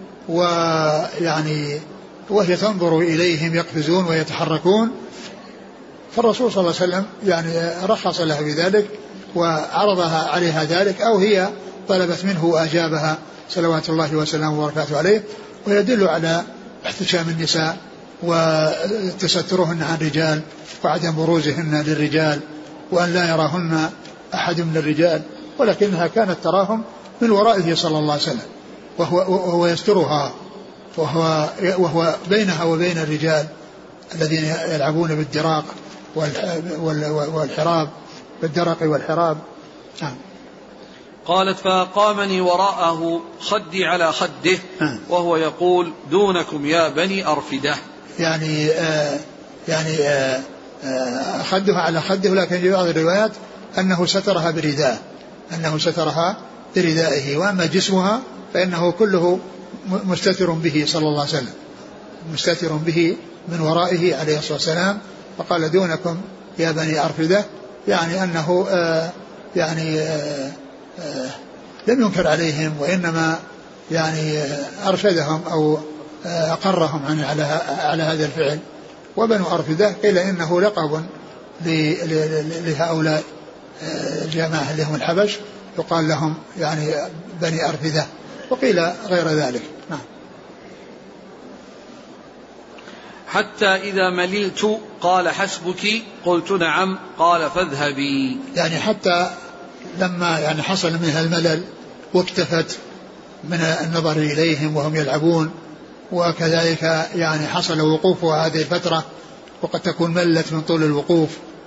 ويعني وهي تنظر إليهم يقفزون ويتحركون. فالرسول صلى الله عليه وسلم يعني رخص لها بذلك وعرضها عليها ذلك، أو هي طلبت منه وأجابها صلوات الله وسلامه وبركاته عليه. ويدل على احتشام النساء وتسترهن عن الرجال وعدم بروزهن للرجال، وأن لا يراهن أحد من الرجال، ولكنها كانت تراهم من ورائه صلى الله عليه وسلم، وهو, وهو يسترها، وهو, وهو بينها وبين الرجال الذين يلعبون بالدراق والحراب، بالدرق والحراب. نعم. قالت فقامني وراءه خدي على خده وهو يقول دونكم يا بني أرفدة. يعني آه يعني آه آه خدها على خده، لكن في بعض الروايات أنه سترها برداء، أنه سترها بردائه، وأما جسمها فإنه كله مستتر به صلى الله عليه وسلم، مستتر به من ورائه عليه الصلاة والسلام. فقال دونكم يا بني أرفدة، يعني أنه آه يعني آه آه لم ينكر عليهم، وإنما يعني أرشدهم أو أقرهم عن على على هذا الفعل. وبنو أرفدة قيل إنه لقب لهؤلاء الجماعة اللي هم الحبش، يقال لهم يعني بني أرفدة، وقيل غير ذلك. نعم. حتى إذا مللت قال حسبك، قلت نعم، قال فاذهبي. يعني حتى لما يعني حصل منها الملل واكتفت من النظر إليهم وهم يلعبون، وكذلك يعني حصل وقوفها هذه الفترة، وقد تكون ملت من طول الوقوف.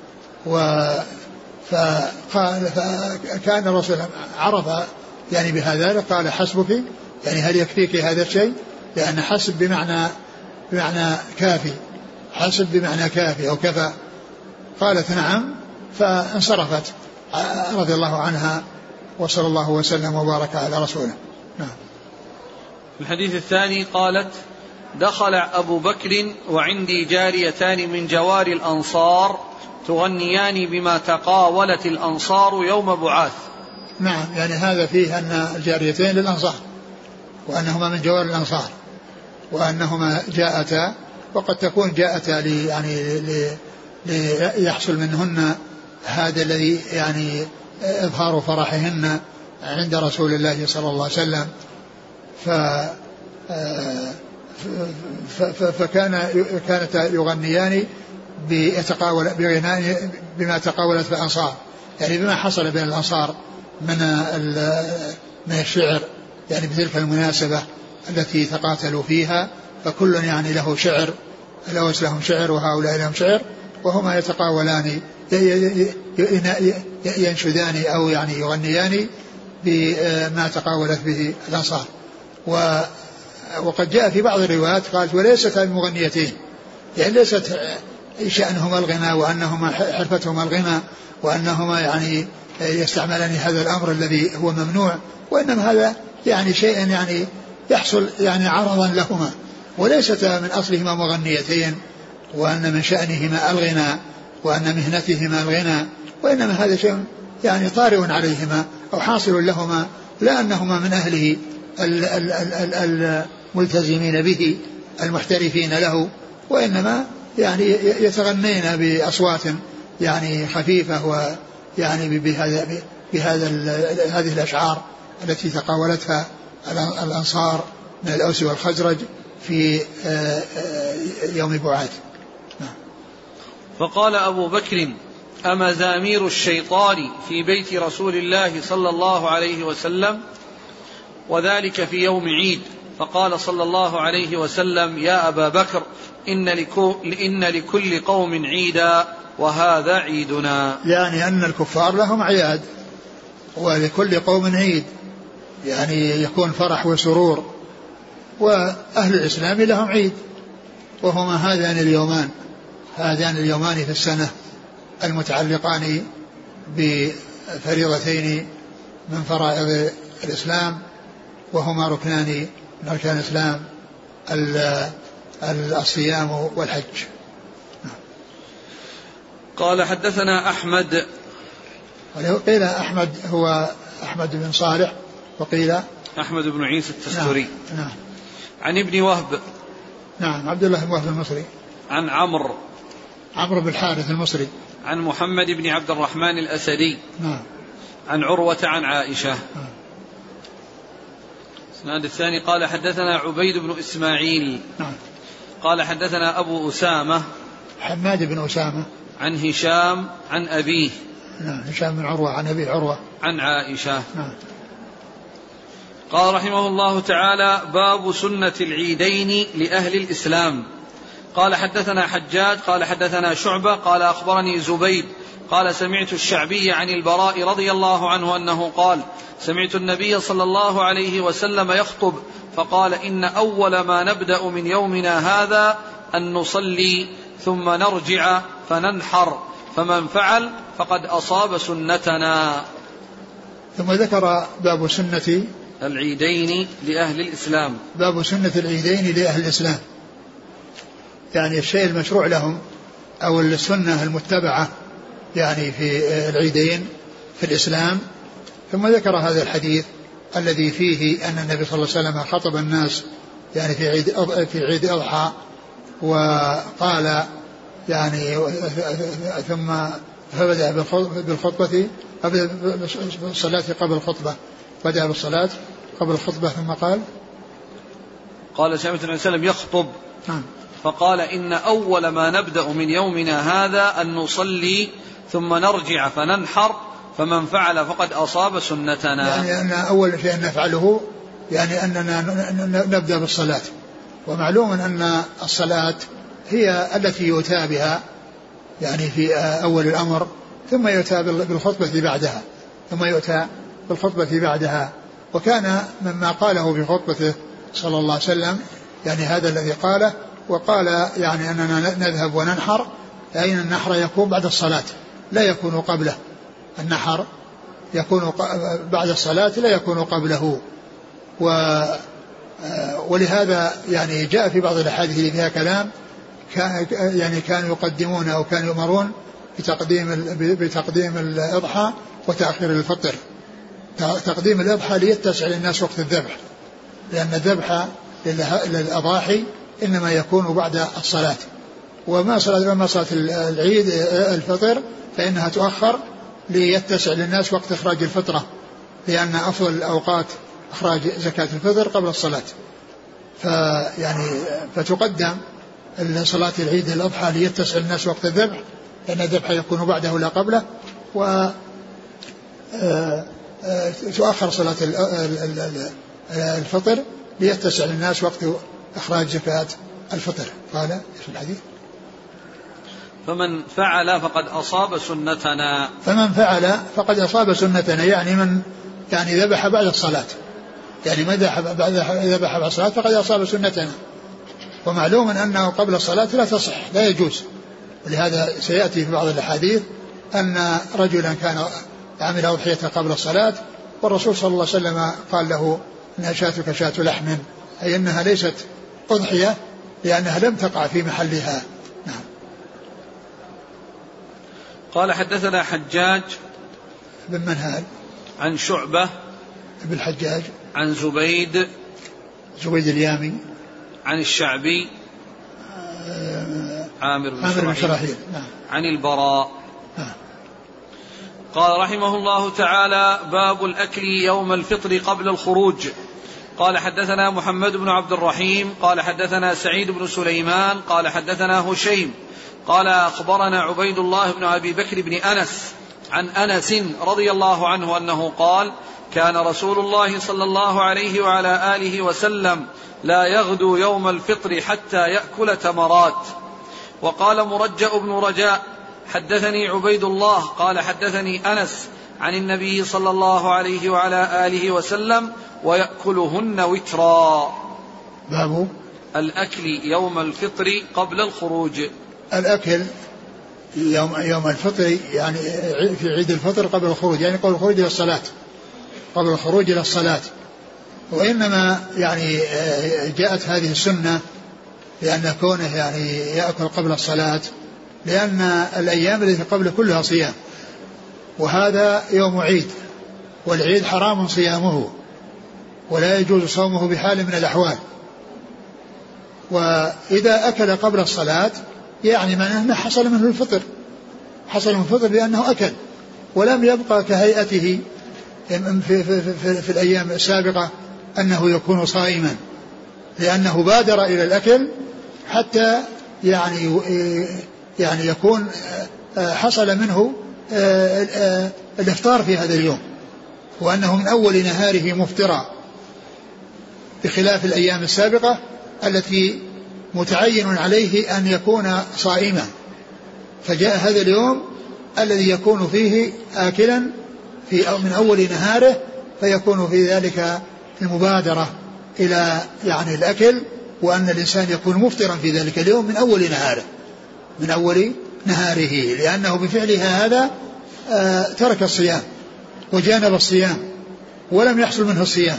فقال فكان الرسول عرف يعني بهذا، قال حسبك، يعني هل يكفيك هذا الشيء؟ لأن حسب بمعنى بمعنى كافي، حسب بمعنى كافي أو كفى. قالت نعم، فانصرفت رضي الله عنها، وصلى الله وسلم وبارك على رسوله. نعم. الحديث الثاني قالت دخل أبو بكر وعندي جاريتان من جوار الأنصار تغنيان بما تقاولت الأنصار يوم بعاث. نعم، يعني هذا فيه أن الجاريتين للأنصار، وأنهما من جوار الأنصار، وأنهما جاءتا، وقد تكون جاءتا لي يعني ليحصل منهن هذا الذي يعني إظهار فرحهن عند رسول الله صلى الله عليه وسلم. ف فكان كانتا يغنيان بيتقاول بغناء بما تقاولت الأنصار، يعني بما حصل بين الأنصار من من الشعر، يعني بتلك المناسبة التي تقاتلوا فيها، فكل يعني له شعر، الأوس لهم شعر وهؤلاء لهم شعر، وهما يتقاولان ينشدان أو يعني يغنيان بما تقاولت به الأنصار. وقد جاء في بعض الروايات قالت وليست المغنيتين، يعني ليست شأنهما الغناء وأنهما حرفتهما الغناء وأنهما يعني يستعملان هذا الأمر الذي هو ممنوع، وإنما هذا يعني شيء يعني يحصل يعني عرضا لهما، وليست من أصلهما مغنيتين وأن من شأنهما الغناء وأن مهنتهما الغناء، وإنما هذا شيء يعني طارئ عليهما أو حاصل لهما، لا أنهما من أهله الملتزمين به المحترفين له، وإنما يعني يتغنين بأصوات يعني خفيفة، ويعني بهذا بهذا هذه الأشعار التي تقاولتها الأنصار من الأوس والخزرج في يوم بعاث. فقال أبو بكر أمزامير الشيطان في بيت رسول الله صلى الله عليه وسلم، وذلك في يوم عيد. فقال صلى الله عليه وسلم يا أبا بكر إن, إن لكل قوم عيدا وهذا عيدنا. يعني أن الكفار لهم عياد ولكل قوم عيد، يعني يكون فرح وسرور، وأهل الإسلام لهم عيد، وهما هذان اليومان هذان اليومان في السنة المتعلقان بفريضتين من فرائض الإسلام، وهما ركنان من أركان الإسلام، الصيام والحج. قال حدثنا أحمد قيل أحمد هو أحمد بن صالح، وقيل أحمد بن عيسى التستري. نعم, نعم. عن ابن وهب. نعم عبد الله بن وهب المصري. عن عمرو عمرو بن الحارث المصري. عن محمد بن عبد الرحمن الأسدي. نعم. عن عروة عن عائشة. نعم. الإسناد الثاني قال حدثنا عبيد بن إسماعيل. نعم. قال حدثنا أبو أسامة حماد بن أسامة. عن هشام عن أبيه. نعم هشام بن عروة عن أبي عروة. عن عائشة. نعم. قال رحمه الله تعالى: باب سنة العيدين لأهل الإسلام. قال حدثنا حجاج قال حدثنا شعبة قال أخبرني زبيد قال سمعت الشعبي عن البراء رضي الله عنه أنه قال: سمعت النبي صلى الله عليه وسلم يخطب فقال: إن أول ما نبدأ من يومنا هذا أن نصلي ثم نرجع فننحر، فمن فعل فقد أصاب سنتنا. ثم ذكر باب سنة العيدين لأهل الإسلام. باب سنة العيدين لأهل الإسلام، يعني الشيء المشروع لهم أو السنة المتبعة يعني في العيدين في الإسلام. ثم ذكر هذا الحديث الذي فيه أن النبي صلى الله عليه وسلم خطب الناس يعني في عيد في عيد أضحى، وقال يعني ثم فبدأ بالخطبة بالصلاة قبل الخطبة، بدأ بالصلاة قبل الخطبة ثم قال قال سمعت النبي صلى الله عليه وسلم يخطب نعم. فقال: إن أول ما نبدأ من يومنا هذا أن نصلي ثم نرجع فننحر، فمن فعل فقد أصاب سنتنا. يعني أن أول شيء نفعله يعني أننا نبدأ بالصلاة، ومعلوم أن الصلاة هي التي يؤتى بها يعني في أول الأمر، ثم يؤتى بالخطبة بعدها ثم يؤتى بالخطبة بعدها. وكان مما قاله في خطبته صلى الله عليه وسلم يعني هذا الذي قاله، وقال يعني أننا نذهب وننحر، لأن النحر يكون بعد الصلاة لا يكون قبله، النحر يكون بعد الصلاة لا يكون قبله. و ولهذا يعني جاء في بعض الأحاديث اللي فيها كلام يعني كانوا يقدمون أو كانوا يؤمرون بتقديم بتقديم الأضحى وتأخير الفطر. تقديم الأضحى ليتسع للناس وقت الذبح، لأن الذبح للأضاحي إنما يكون بعد الصلاة، وما صلاة ما صلاة العيد الفطر فإنها تؤخر ليتسع للناس وقت إخراج الفطرة، لأن أفضل الأوقات إخراج زكاة الفطر قبل الصلاة. فيعني فتقدم صلاة العيد الأضحى ليتسع للناس وقت الذبح، لأن الذبح يكون بعده لا قبله، و تؤخر صلاة الفطر ليتسع للناس وقت إخراج زكاة الفطر. قال في الحديث: فمن فعل فقد أصاب سنتنا. فمن فعل فقد أصاب سنتنا، يعني من يعني ذبح بعد الصلاة، يعني من ذبح بعد الصلاة فقد أصاب سنتنا. ومعلوم أنه قبل الصلاة لا تصح لا يجوز، ولهذا سيأتي في بعض الأحاديث أن رجلا كان عمل أضحية قبل الصلاة، والرسول صلى الله عليه وسلم قال له: إنها شاتك شات لحم، أي أنها ليست أضحية لأنها لم تقع في محلها. نعم. قال حدثنا حجاج بن منهال عن شعبة بن الحجاج عن زبيد زبيد اليامي عن الشعبي عامر بن شراحيل نعم. عن البراء. نعم. قال رحمه الله تعالى: باب الأكل يوم الفطر قبل الخروج. قال حدثنا محمد بن عبد الرحيم قال حدثنا سعيد بن سليمان قال حدثنا هشيم قال أخبرنا عبيد الله بن أبي بكر بن أنس عن أنس رضي الله عنه أنه قال: كان رسول الله صلى الله عليه وعلى آله وسلم لا يغدو يوم الفطر حتى يأكل تمرات. وقال مرجأ بن رجاء: حدثني عبيد الله قال حدثني أنس عن النبي صلى الله عليه وعلى آله وسلم ويأكلهن وترا. باب الأكل يوم الفطر قبل الخروج. الأكل يوم يوم الفطر يعني في عيد الفطر قبل الخروج، يعني قبل الخروج إلى الصلاة، قبل الخروج إلى الصلاة. وإنما يعني جاءت هذه السنة لأن كونه يعني يأكل قبل الصلاة، لأن الأيام التي قبل كلها صيام، وهذا يوم عيد، والعيد حرام صيامه ولا يجوز صومه بحال من الأحوال. وإذا أكل قبل الصلاة يعني معناه أنه حصل منه الفطر، حصل منه الفطر لأنه أكل ولم يبقى كهيئته في, في, في, في, في الأيام السابقة أنه يكون صائما، لأنه بادر إلى الأكل حتى يعني يعني يكون حصل منه الإفطار في هذا اليوم، وأنه من أول نهاره مفطرا، بخلاف الأيام السابقة التي متعين عليه أن يكون صائما. فجاء هذا اليوم الذي يكون فيه آكلا في أو من أول نهاره، فيكون في ذلك المبادرة إلى يعني الأكل، وأن الإنسان يكون مفطرا في ذلك اليوم من أول نهاره من أول نهاره لأنه بفعلها هذا آه ترك الصيام وجانب الصيام ولم يحصل منه الصيام.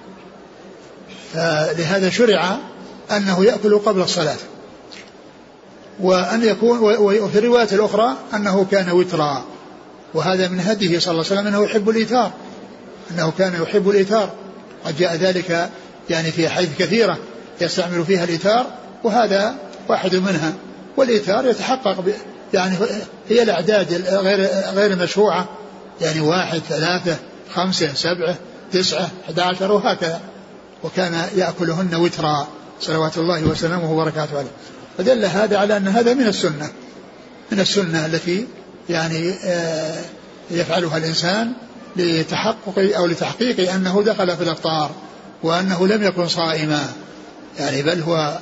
فلهذا شرع أنه يأكل قبل الصلاة، وأن يكون وفي الرواية الأخرى أنه كان وترا، وهذا من هديه صلى الله عليه وسلم أنه يحب الإيثار، أنه كان يحب الإيثار، قد جاء ذلك يعني في حديث كثيرة يستعمل فيها الإيثار، وهذا واحد منها. والإيثار يتحقق يعني هي الأعداد غير غير مشروعة، يعني واحد ثلاثة خمسة سبعة تسعة أحد عشر وهكذا، وكان يأكلهن وترا صلوات الله وسلامه وبركاته عليه. فدل هذا على أن هذا من السنة من السنة التي يعني يفعلها الإنسان لتحقق أو لتحقيق أنه دخل في الإفطار وأنه لم يكن صائما، يعني بل هو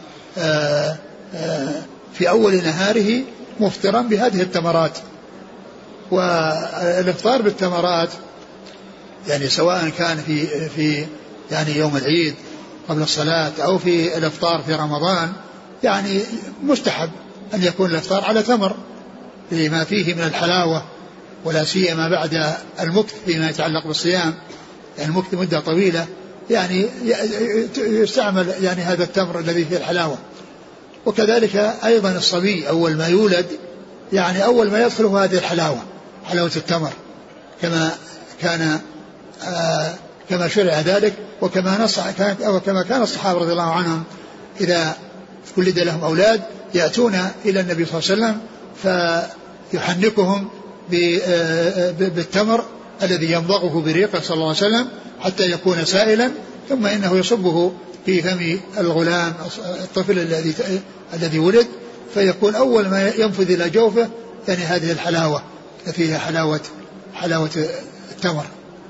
في أول نهاره مفطرا بهذه التمرات. والإفطار بالتمرات يعني سواء كان في في يعني يوم العيد قبل الصلاة أو في الإفطار في رمضان، يعني مستحب أن يكون الإفطار على تمر لما فيه من الحلاوة، ولا سيما بعد المكث فيما يتعلق بالصيام، يعني المكث مدة طويلة، يعني يستعمل يعني هذا التمر الذي فيه الحلاوة. وكذلك أيضا الصبي أول ما يولد يعني أول ما يدخله هذه الحلاوة، حلاوة التمر، كما كان آه كما شرع ذلك، وكما نص وكما كان الصحابة رضي الله عنهم إذا ولد لهم أولاد يأتون إلى النبي صلى الله عليه وسلم فيحنكهم بالتمر الذي يمضغه بريقه صلى الله عليه وسلم حتى يكون سائلا، ثم إنه يصبه في فم الغلام الطفل الذي الذي ولد، فيكون أول ما ينفذ إلى جوفه يعني هذه الحلاوة فيها حلاوة حلاوة التمر.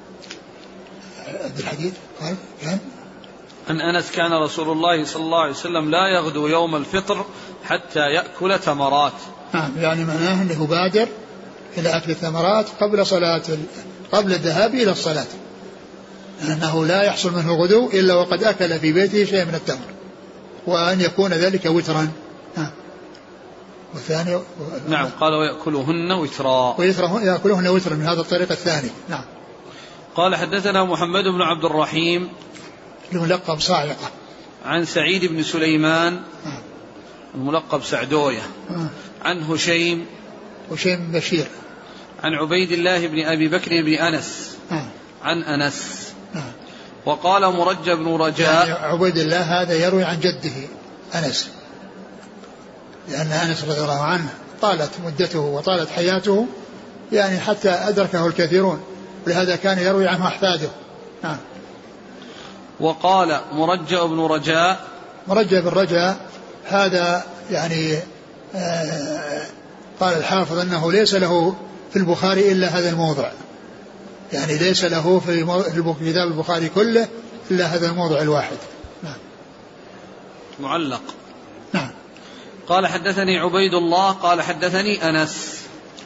الحديث قال كان عن أنس كان رسول الله صلى الله عليه وسلم لا يغدو يوم الفطر حتى يأكل تمرات. نعم، يعني معناه أنه بادر إلى أكل الثمرات قبل صلاة قبل الذهاب إلى الصلاة، أنه لا يحصل منه الغدو إلا وقد أكل في بيته شيء من التمر، وأن يكون ذلك وترا. والثاني نعم قال ويأكلهن وترا ويأكلهن وترا من هذا الطريق الثاني. نعم. قال حدثنا محمد بن عبد الرحيم الملقب صاعقة عن سعيد بن سليمان الملقب سعدوية عن هشيم هشيم بشير عن عبيد الله بن أبي بكر بن أنس عن أنس. وقال مرجى بن رجاء، يعني عبيد الله هذا يروي عن جده أنس، لأن أنس رضي الله عنه طالت مدته وطالت حياته يعني حتى أدركه الكثيرون، ولهذا كان يروي عنه أحفاده. نعم. وقال مرجى بن رجاء، مرجى بن رجاء هذا يعني آه قال الحافظ أنه ليس له في البخاري إلا هذا الموضع، يعني ليس له في كتاب البخاري كله إلا هذا الموضع الواحد. نعم. معلق. نعم. قال حدثني عبيد الله قال حدثني أنس.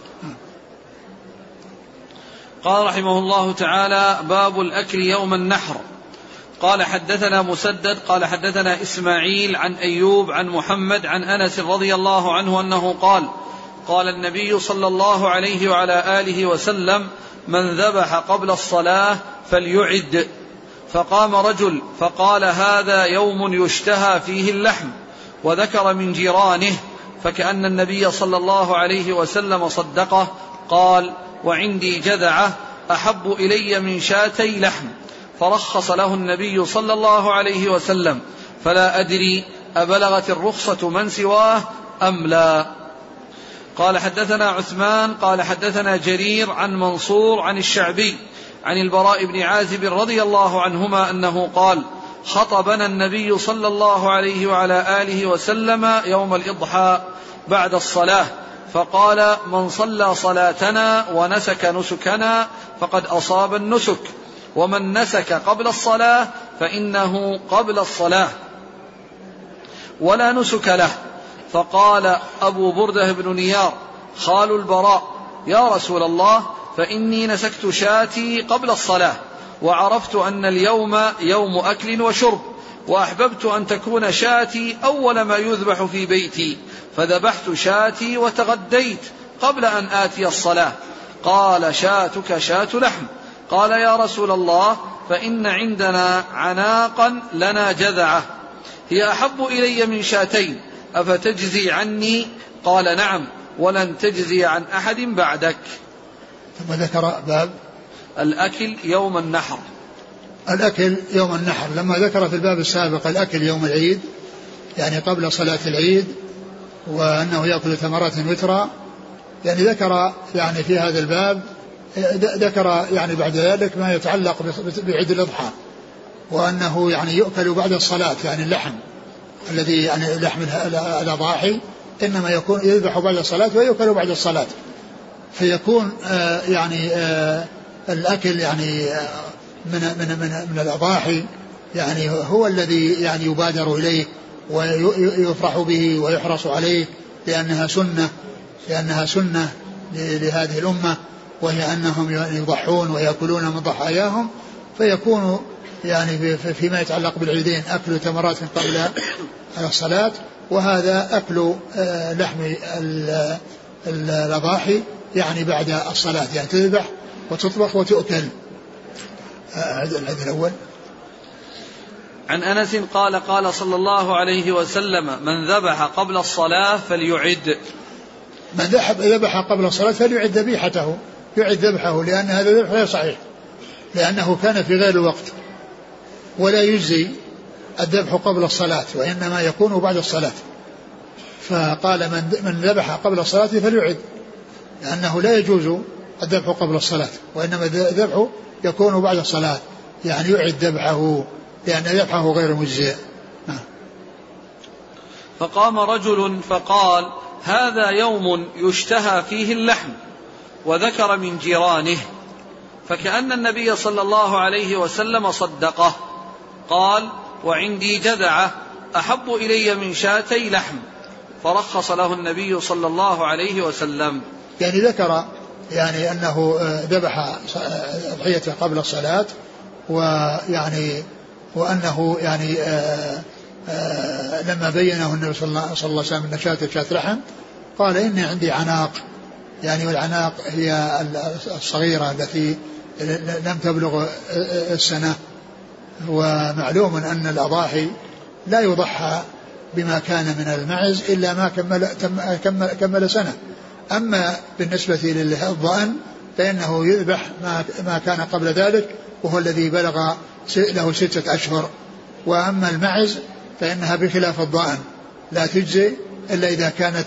قال رحمه الله تعالى باب الأكل يوم النحر. قال حدثنا مسدد قال حدثنا إسماعيل عن أيوب عن محمد عن أنس رضي الله عنه أنه قال قال النبي صلى الله عليه وعلى آله وسلم من ذبح قبل الصلاة فليعد. فقام رجل فقال هذا يوم يشتهى فيه اللحم، وذكر من جيرانه، فكأن النبي صلى الله عليه وسلم صدقه، قال وعندي جذعة أحب إلي من شاتي لحم، فرخص له النبي صلى الله عليه وسلم، فلا أدري أبلغت الرخصة من سواه أم لا. قال حدثنا عثمان قال حدثنا جرير عن منصور عن الشعبي عن البراء بن عازب رضي الله عنهما أنه قال: خطبنا النبي صلى الله عليه وعلى آله وسلم يوم الإضحى بعد الصلاة، فقال: من صلى صلاتنا ونسك نسكنا فقد أصاب النسك، ومن نسك قبل الصلاة فإنه قبل الصلاة ولا نسك له. فقال أبو بردة بن نيار خال البراء: يا رسول الله، فإني نسكت شاتي قبل الصلاة، وعرفت أن اليوم يوم أكل وشرب، وأحببت أن تكون شاتي أول ما يذبح في بيتي، فذبحت شاتي وتغديت قبل أن آتي الصلاة. قال: شاتك شات لحم. قال: يا رسول الله، فإن عندنا عناقا لنا جذعة، هي أحب إلي من شاتين، أفتجزي عني؟ قال: نعم، ولن تجزي عن أحد بعدك. ثم ذكر باب الأكل يوم النحر. الأكل يوم النحر، لما ذكر في الباب السابق الأكل يوم العيد يعني قبل صلاة العيد، وأنه يأكل ثمرات وترا، يعني ذكر يعني في هذا الباب ذكر يعني بعد ذلك ما يتعلق بعيد الأضحى، وأنه يعني يؤكل بعد الصلاة، يعني اللحم الذي يعني لحم الأضاحي إنما يكون يذبح بعد الصلاة ويؤكل بعد الصلاة، فيكون آه يعني آه الأكل يعني آه من من من من الأضاحي يعني هو الذي يعني يبادر إليه ويفرح به ويحرص عليه، لأنها سنة لأنها سنة لهذه الأمة، وهي أنهم يضحون ويأكلون من ضحاياهم، فيكون يعني فيما يتعلق بالعيدين أكل تمرات قبل الصلاة، وهذا أكل لحم الأضاحي يعني بعد الصلاة، يعني تذبح وتطبخ وتؤكل. الحديث الأول عن أنس قال: قال صلى الله عليه وسلم: من ذبح قبل الصلاة فليعد. من ذبح قبل الصلاة فليعد ذبيحته، يعد ذبحه، لأن هذا ذبح غير صحيح، لأنه كان في غير الوقت، ولا يجزي الذبح قبل الصلاة، وإنما يكون بعد الصلاة. فقال: من من ذبح قبل الصلاة فليعد، لأنه لا يجوز الذبح قبل الصلاة، وإنما الذبح يكون بعد الصلاة، يعني يعد ذبحه، لأن ذبحه غير مجزئ. فقام رجل فقال: هذا يوم يشتهى فيه اللحم، وذكر من جيرانه، فكأن النبي صلى الله عليه وسلم صدقه. قال: وعندي جذعة أحب إلي من شاتي لحم، فرخص له النبي صلى الله عليه وسلم. يعني ذكر يعني أنه ذبح أضحيته قبل الصلاة، ويعني وأنه يعني آآ آآ لما بينه النبي صلى الله عليه وسلم أن شاته شات لحم، قال: إني عندي عناق، يعني والعناق هي الصغيرة التي لم تبلغ السنة، ومعلوم أن الأضاحي لا يضحى بما كان من المعز إلا ما كمل, كمل, كمل سنة. أما بالنسبة للضأن فإنه يذبح ما, ما كان قبل ذلك، وهو الذي بلغ له ستة أشهر. وأما المعز فإنها بخلاف الضأن لا تجزي إلا إذا كانت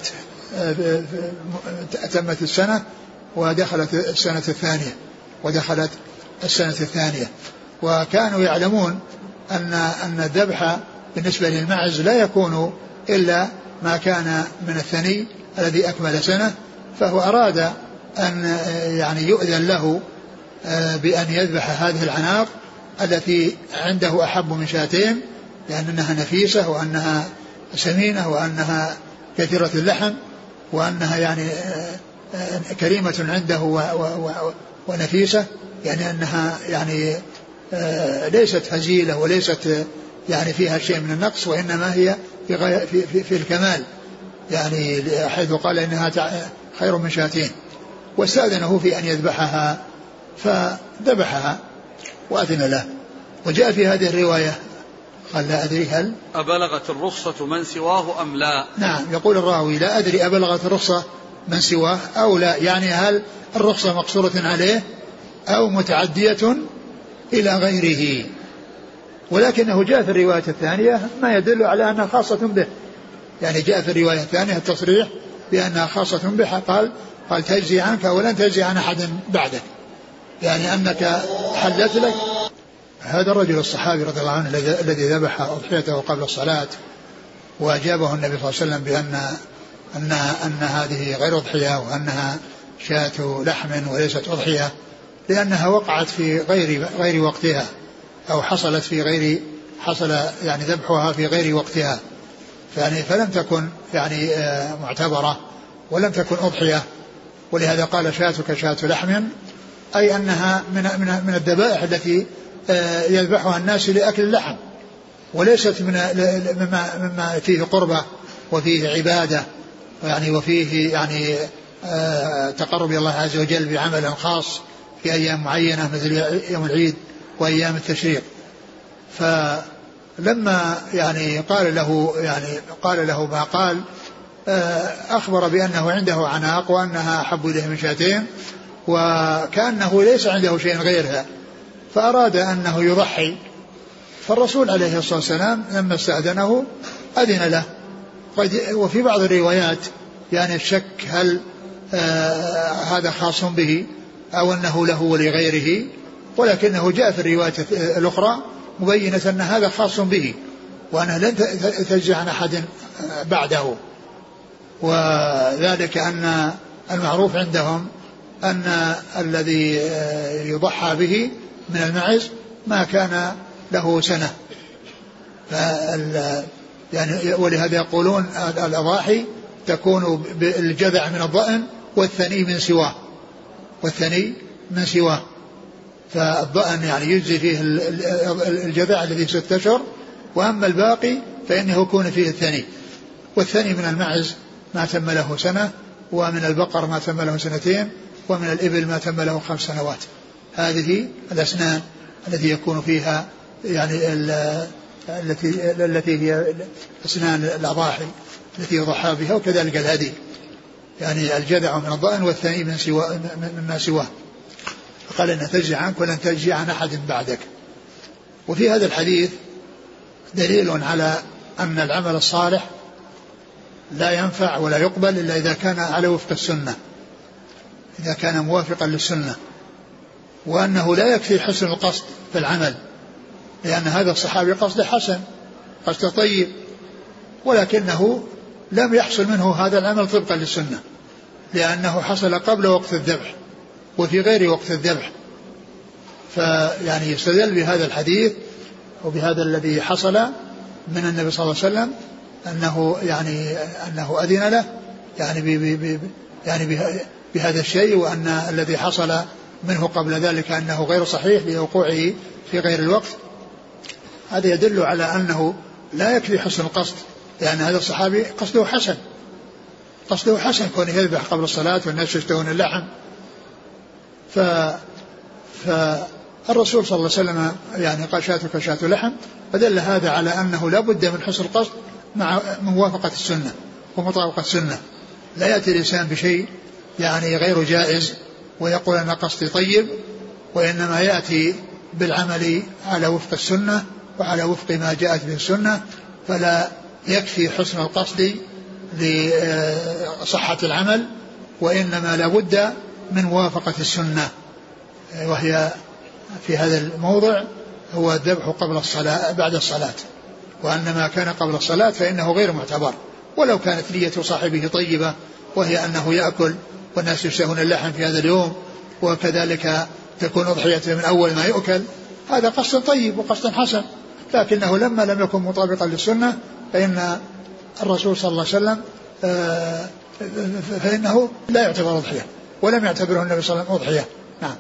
أتمت السنة ودخلت السنة الثانية ودخلت السنة الثانية. وكانوا يعلمون أن أن الذبح بالنسبة للمعز لا يكون إلا ما كان من الثني الذي أكمل سنة، فهو أراد أن يعني يؤذن له بأن يذبح هذه العناق التي عنده أحب من شاتين، لأنها نفيسة وأنها سمينة وأنها كثيرة اللحم وأنها يعني كريمة عنده ونفيسة، يعني أنها يعني ليست هزيلة وليست يعني فيها شيء من النقص، وإنما هي في, في, في, في الكمال، يعني حيث قال إنها خير من شاتين، واستأذنه في أن يذبحها فذبحها وأذن له. وجاء في هذه الرواية قال: لا أدري هل أبلغت الرخصة من سواه أم لا. نعم، يقول الراوي: لا أدري أبلغت الرخصة من سواه أو لا، يعني هل الرخصة مقصورة عليه أو متعدية إلى غيره. ولكنه جاء في الرواية الثانية ما يدل على أنها خاصة به، يعني جاء في الرواية الثانية التصريح بأنها خاصة به، قال قال تجزي عنك ولن تجزي عن أحد بعدك، يعني أنك حلت لك. هذا الرجل الصحابي رضي الله عنه الذي ذبح أضحيته قبل الصلاة وأجابه النبي صلى الله عليه وسلم بأن أن أن هذه غير أضحية وأنها شاة لحم وليست أضحية، لأنها وقعت في غير غير وقتها أو حصلت في غير حصل يعني ذبحها في غير وقتها، يعني فلم تكن يعني معتبرة ولم تكن أضحية. ولهذا قال شاتك شاة لحم، أي أنها من من من الذبائح التي يذبحها الناس لأكل اللحم، وليست من مما مما فيه قربة وفيه عبادة يعني وفيه يعني تقرب الله عز وجل بعمل خاص في أيام معينة مثل يوم العيد وأيام التشريق. فلما يعني قال له يعني قال له ما قال، أخبر بأنه عنده عناق وأنها أحب إليه من شاتين، وكأنه ليس عنده شيء غيرها، فأراد أنه يضحي. فالرسول عليه الصلاة والسلام لما استأذنه أذن له. وفي بعض الروايات يعني الشك هل آه هذا خاص به أو أنه له ولغيره، ولكنه جاء في الرواية الأخرى مبينة أن هذا خاص به وأنه لن تجزي عن أحد بعده. وذلك أن المعروف عندهم أن الذي يضحى به من المعز ما كان له سنة، يعني ولهذا يقولون الأضاحي تكون بالجذع من الضأن والثني من سواه والثني من سواه فالضأن يعني يجزي فيه الجذع الذي ستة أشهر، وأما الباقي فإنه يكون فيه الثني، والثني من المعز ما تم له سنة، ومن البقر ما تم له سنتين، ومن الإبل ما تم له خمس سنوات. هذه الأسنان التي يكون فيها يعني التي التي هي أسنان الأضاحي التي يضحى بها، وكذلك الهدي يعني الجذع من الضأن والثني من سوى مما سواه. فقال أن تجزي عنك ولن تجزي عن أحد بعدك. وفي هذا الحديث دليل على أن العمل الصالح لا ينفع ولا يقبل إلا إذا كان على وفق السنة، إذا كان موافقا للسنة، وأنه لا يكفي حسن القصد في العمل، لأن هذا الصحابي قصد حسن قصد طيب، ولكنه لم يحصل منه هذا العمل طبقا للسنة، لأنه حصل قبل وقت الذبح وفي غير وقت الذبح. فيعني يستدل بهذا الحديث وبهذا الذي حصل من النبي صلى الله عليه وسلم أنه يعني أنه أذن له يعني بي بي يعني بهذا الشيء، وأن الذي حصل منه قبل ذلك أنه غير صحيح لوقوعه في غير الوقت. هذا يدل على أنه لا يكفي حسن القصد، لأن هذا الصحابي قصده حسن، قصده حسن كونه يذبح قبل الصلاة والناس يشتهون اللحم. ف فالرسول صلى الله عليه وسلم يعني قال شاتك شاة لحم، فدل هذا على أنه لا بد من حسن القصد مع موافقة السنة ومطابقة السنة. لا يأتي الإنسان بشيء يعني غير جائز ويقول أن قصدي طيب، وإنما يأتي بالعمل على وفق السنة وعلى وفق ما جاءت به السنة. فلا يكفي حسن القصد لصحة العمل، وإنما لابد من موافقة السنة، وهي في هذا الموضع هو الذبح قبل الصلاة بعد الصلاة، وأن ما كان قبل الصلاة فإنه غير معتبر، ولو كانت نية صاحبه طيبة وهي أنه يأكل والناس يشتهون اللحم في هذا اليوم، وكذلك تكون أضحية من أول ما يؤكل، هذا قصد طيب وقصد حسن، لكنه لما لم يكن مطابقا للسنة فإن الرسول صلى الله عليه وسلم فإنه لا يعتبر أضحية، ولم يعتبره النبي صلى الله عليه وسلم أضحية. نعم.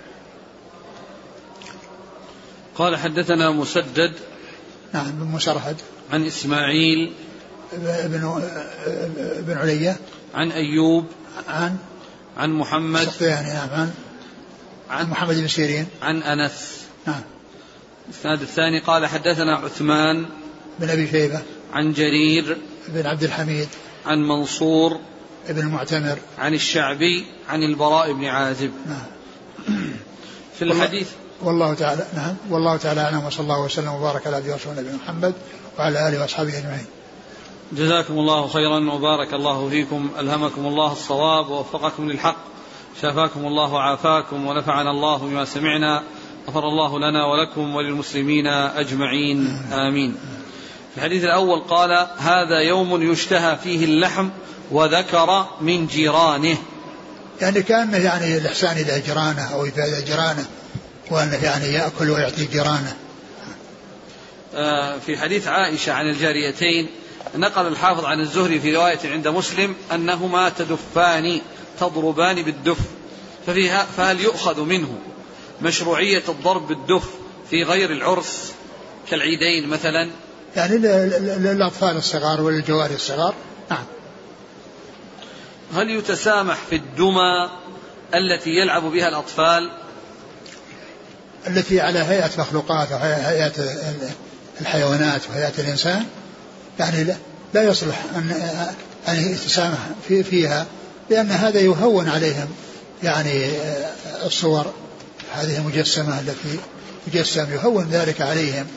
قال حدثنا مسدد نعم بن مسرهد عن إسماعيل بن بن علية عن أيوب عن عن محمد يعني نعم عن عن محمد بن سيرين عن أنس. نعم. الإسناد الثاني قال حدثنا عثمان بن أبي شيبة عن جرير بن عبد الحميد عن منصور ابن المعتمر عن الشعبي عن البراء بن عازب. نعم. في الحديث والله تعالى نعم والله تعالى أعلم، وصلى الله وسلم وبارك على عبده ورسوله نبينا محمد وعلى آله وأصحابه أجمعين. جزاكم الله خيرا وبارك الله فيكم، ألهمكم الله الصواب ووفقكم للحق، شافاكم الله وعافاكم، ونفعنا الله بما سمعنا، غفر الله لنا ولكم وللمسلمين أجمعين آمين. في الحديث الأول قال: هذا يوم يشتهى فيه اللحم، وذكر من جيرانه. يعني كان يعني الإحسان إلى جيرانه أو إفادة جيرانه، وأنه يعني يأكل ويعطي جيرانه. في حديث عائشة عن الجاريتين نقل الحافظ عن الزهري في رواية عند مسلم أنهما تدفان تضربان بالدف، ففيها فهل يؤخذ منه مشروعية الضرب بالدف في غير العرس كالعيدين مثلا؟ يعني للأطفال الصغار والجواري الصغار. نعم. هل يتسامح في الدمى التي يلعب بها الأطفال التي على هيئة مخلوقات وهيئة الحيوانات وهيئة الإنسان؟ يعني لا, لا يصلح أن أن يتسامح في فيها، لأن هذا يهون عليهم يعني الصور هذه المجسمة التي تجسم، يهون ذلك عليهم.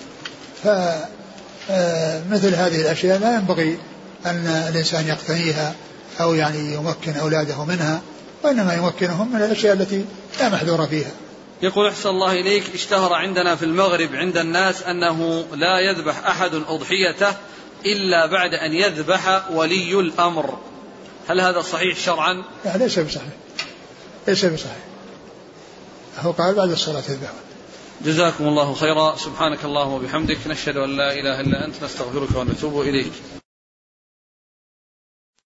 فمثل هذه الأشياء لا ينبغي أن الإنسان يقتنيها أو يعني يمكن أولاده منها، وإنما يمكنهم من الأشياء التي لا محذور فيها. يقول: أحسن الله إليك، اشتهر عندنا في المغرب عند الناس أنه لا يذبح أحد أضحيته إلا بعد أن يذبح ولي الأمر، هل هذا صحيح شرعا؟ لا، ليس بصحيح، ليس بصحيح. هو قال بعد الصلاة يذبح. جزاكم الله خيرا، سبحانك اللهم وبحمدك، نشهد أن لا إله إلا أنت، نستغفرك ونتوب إليك.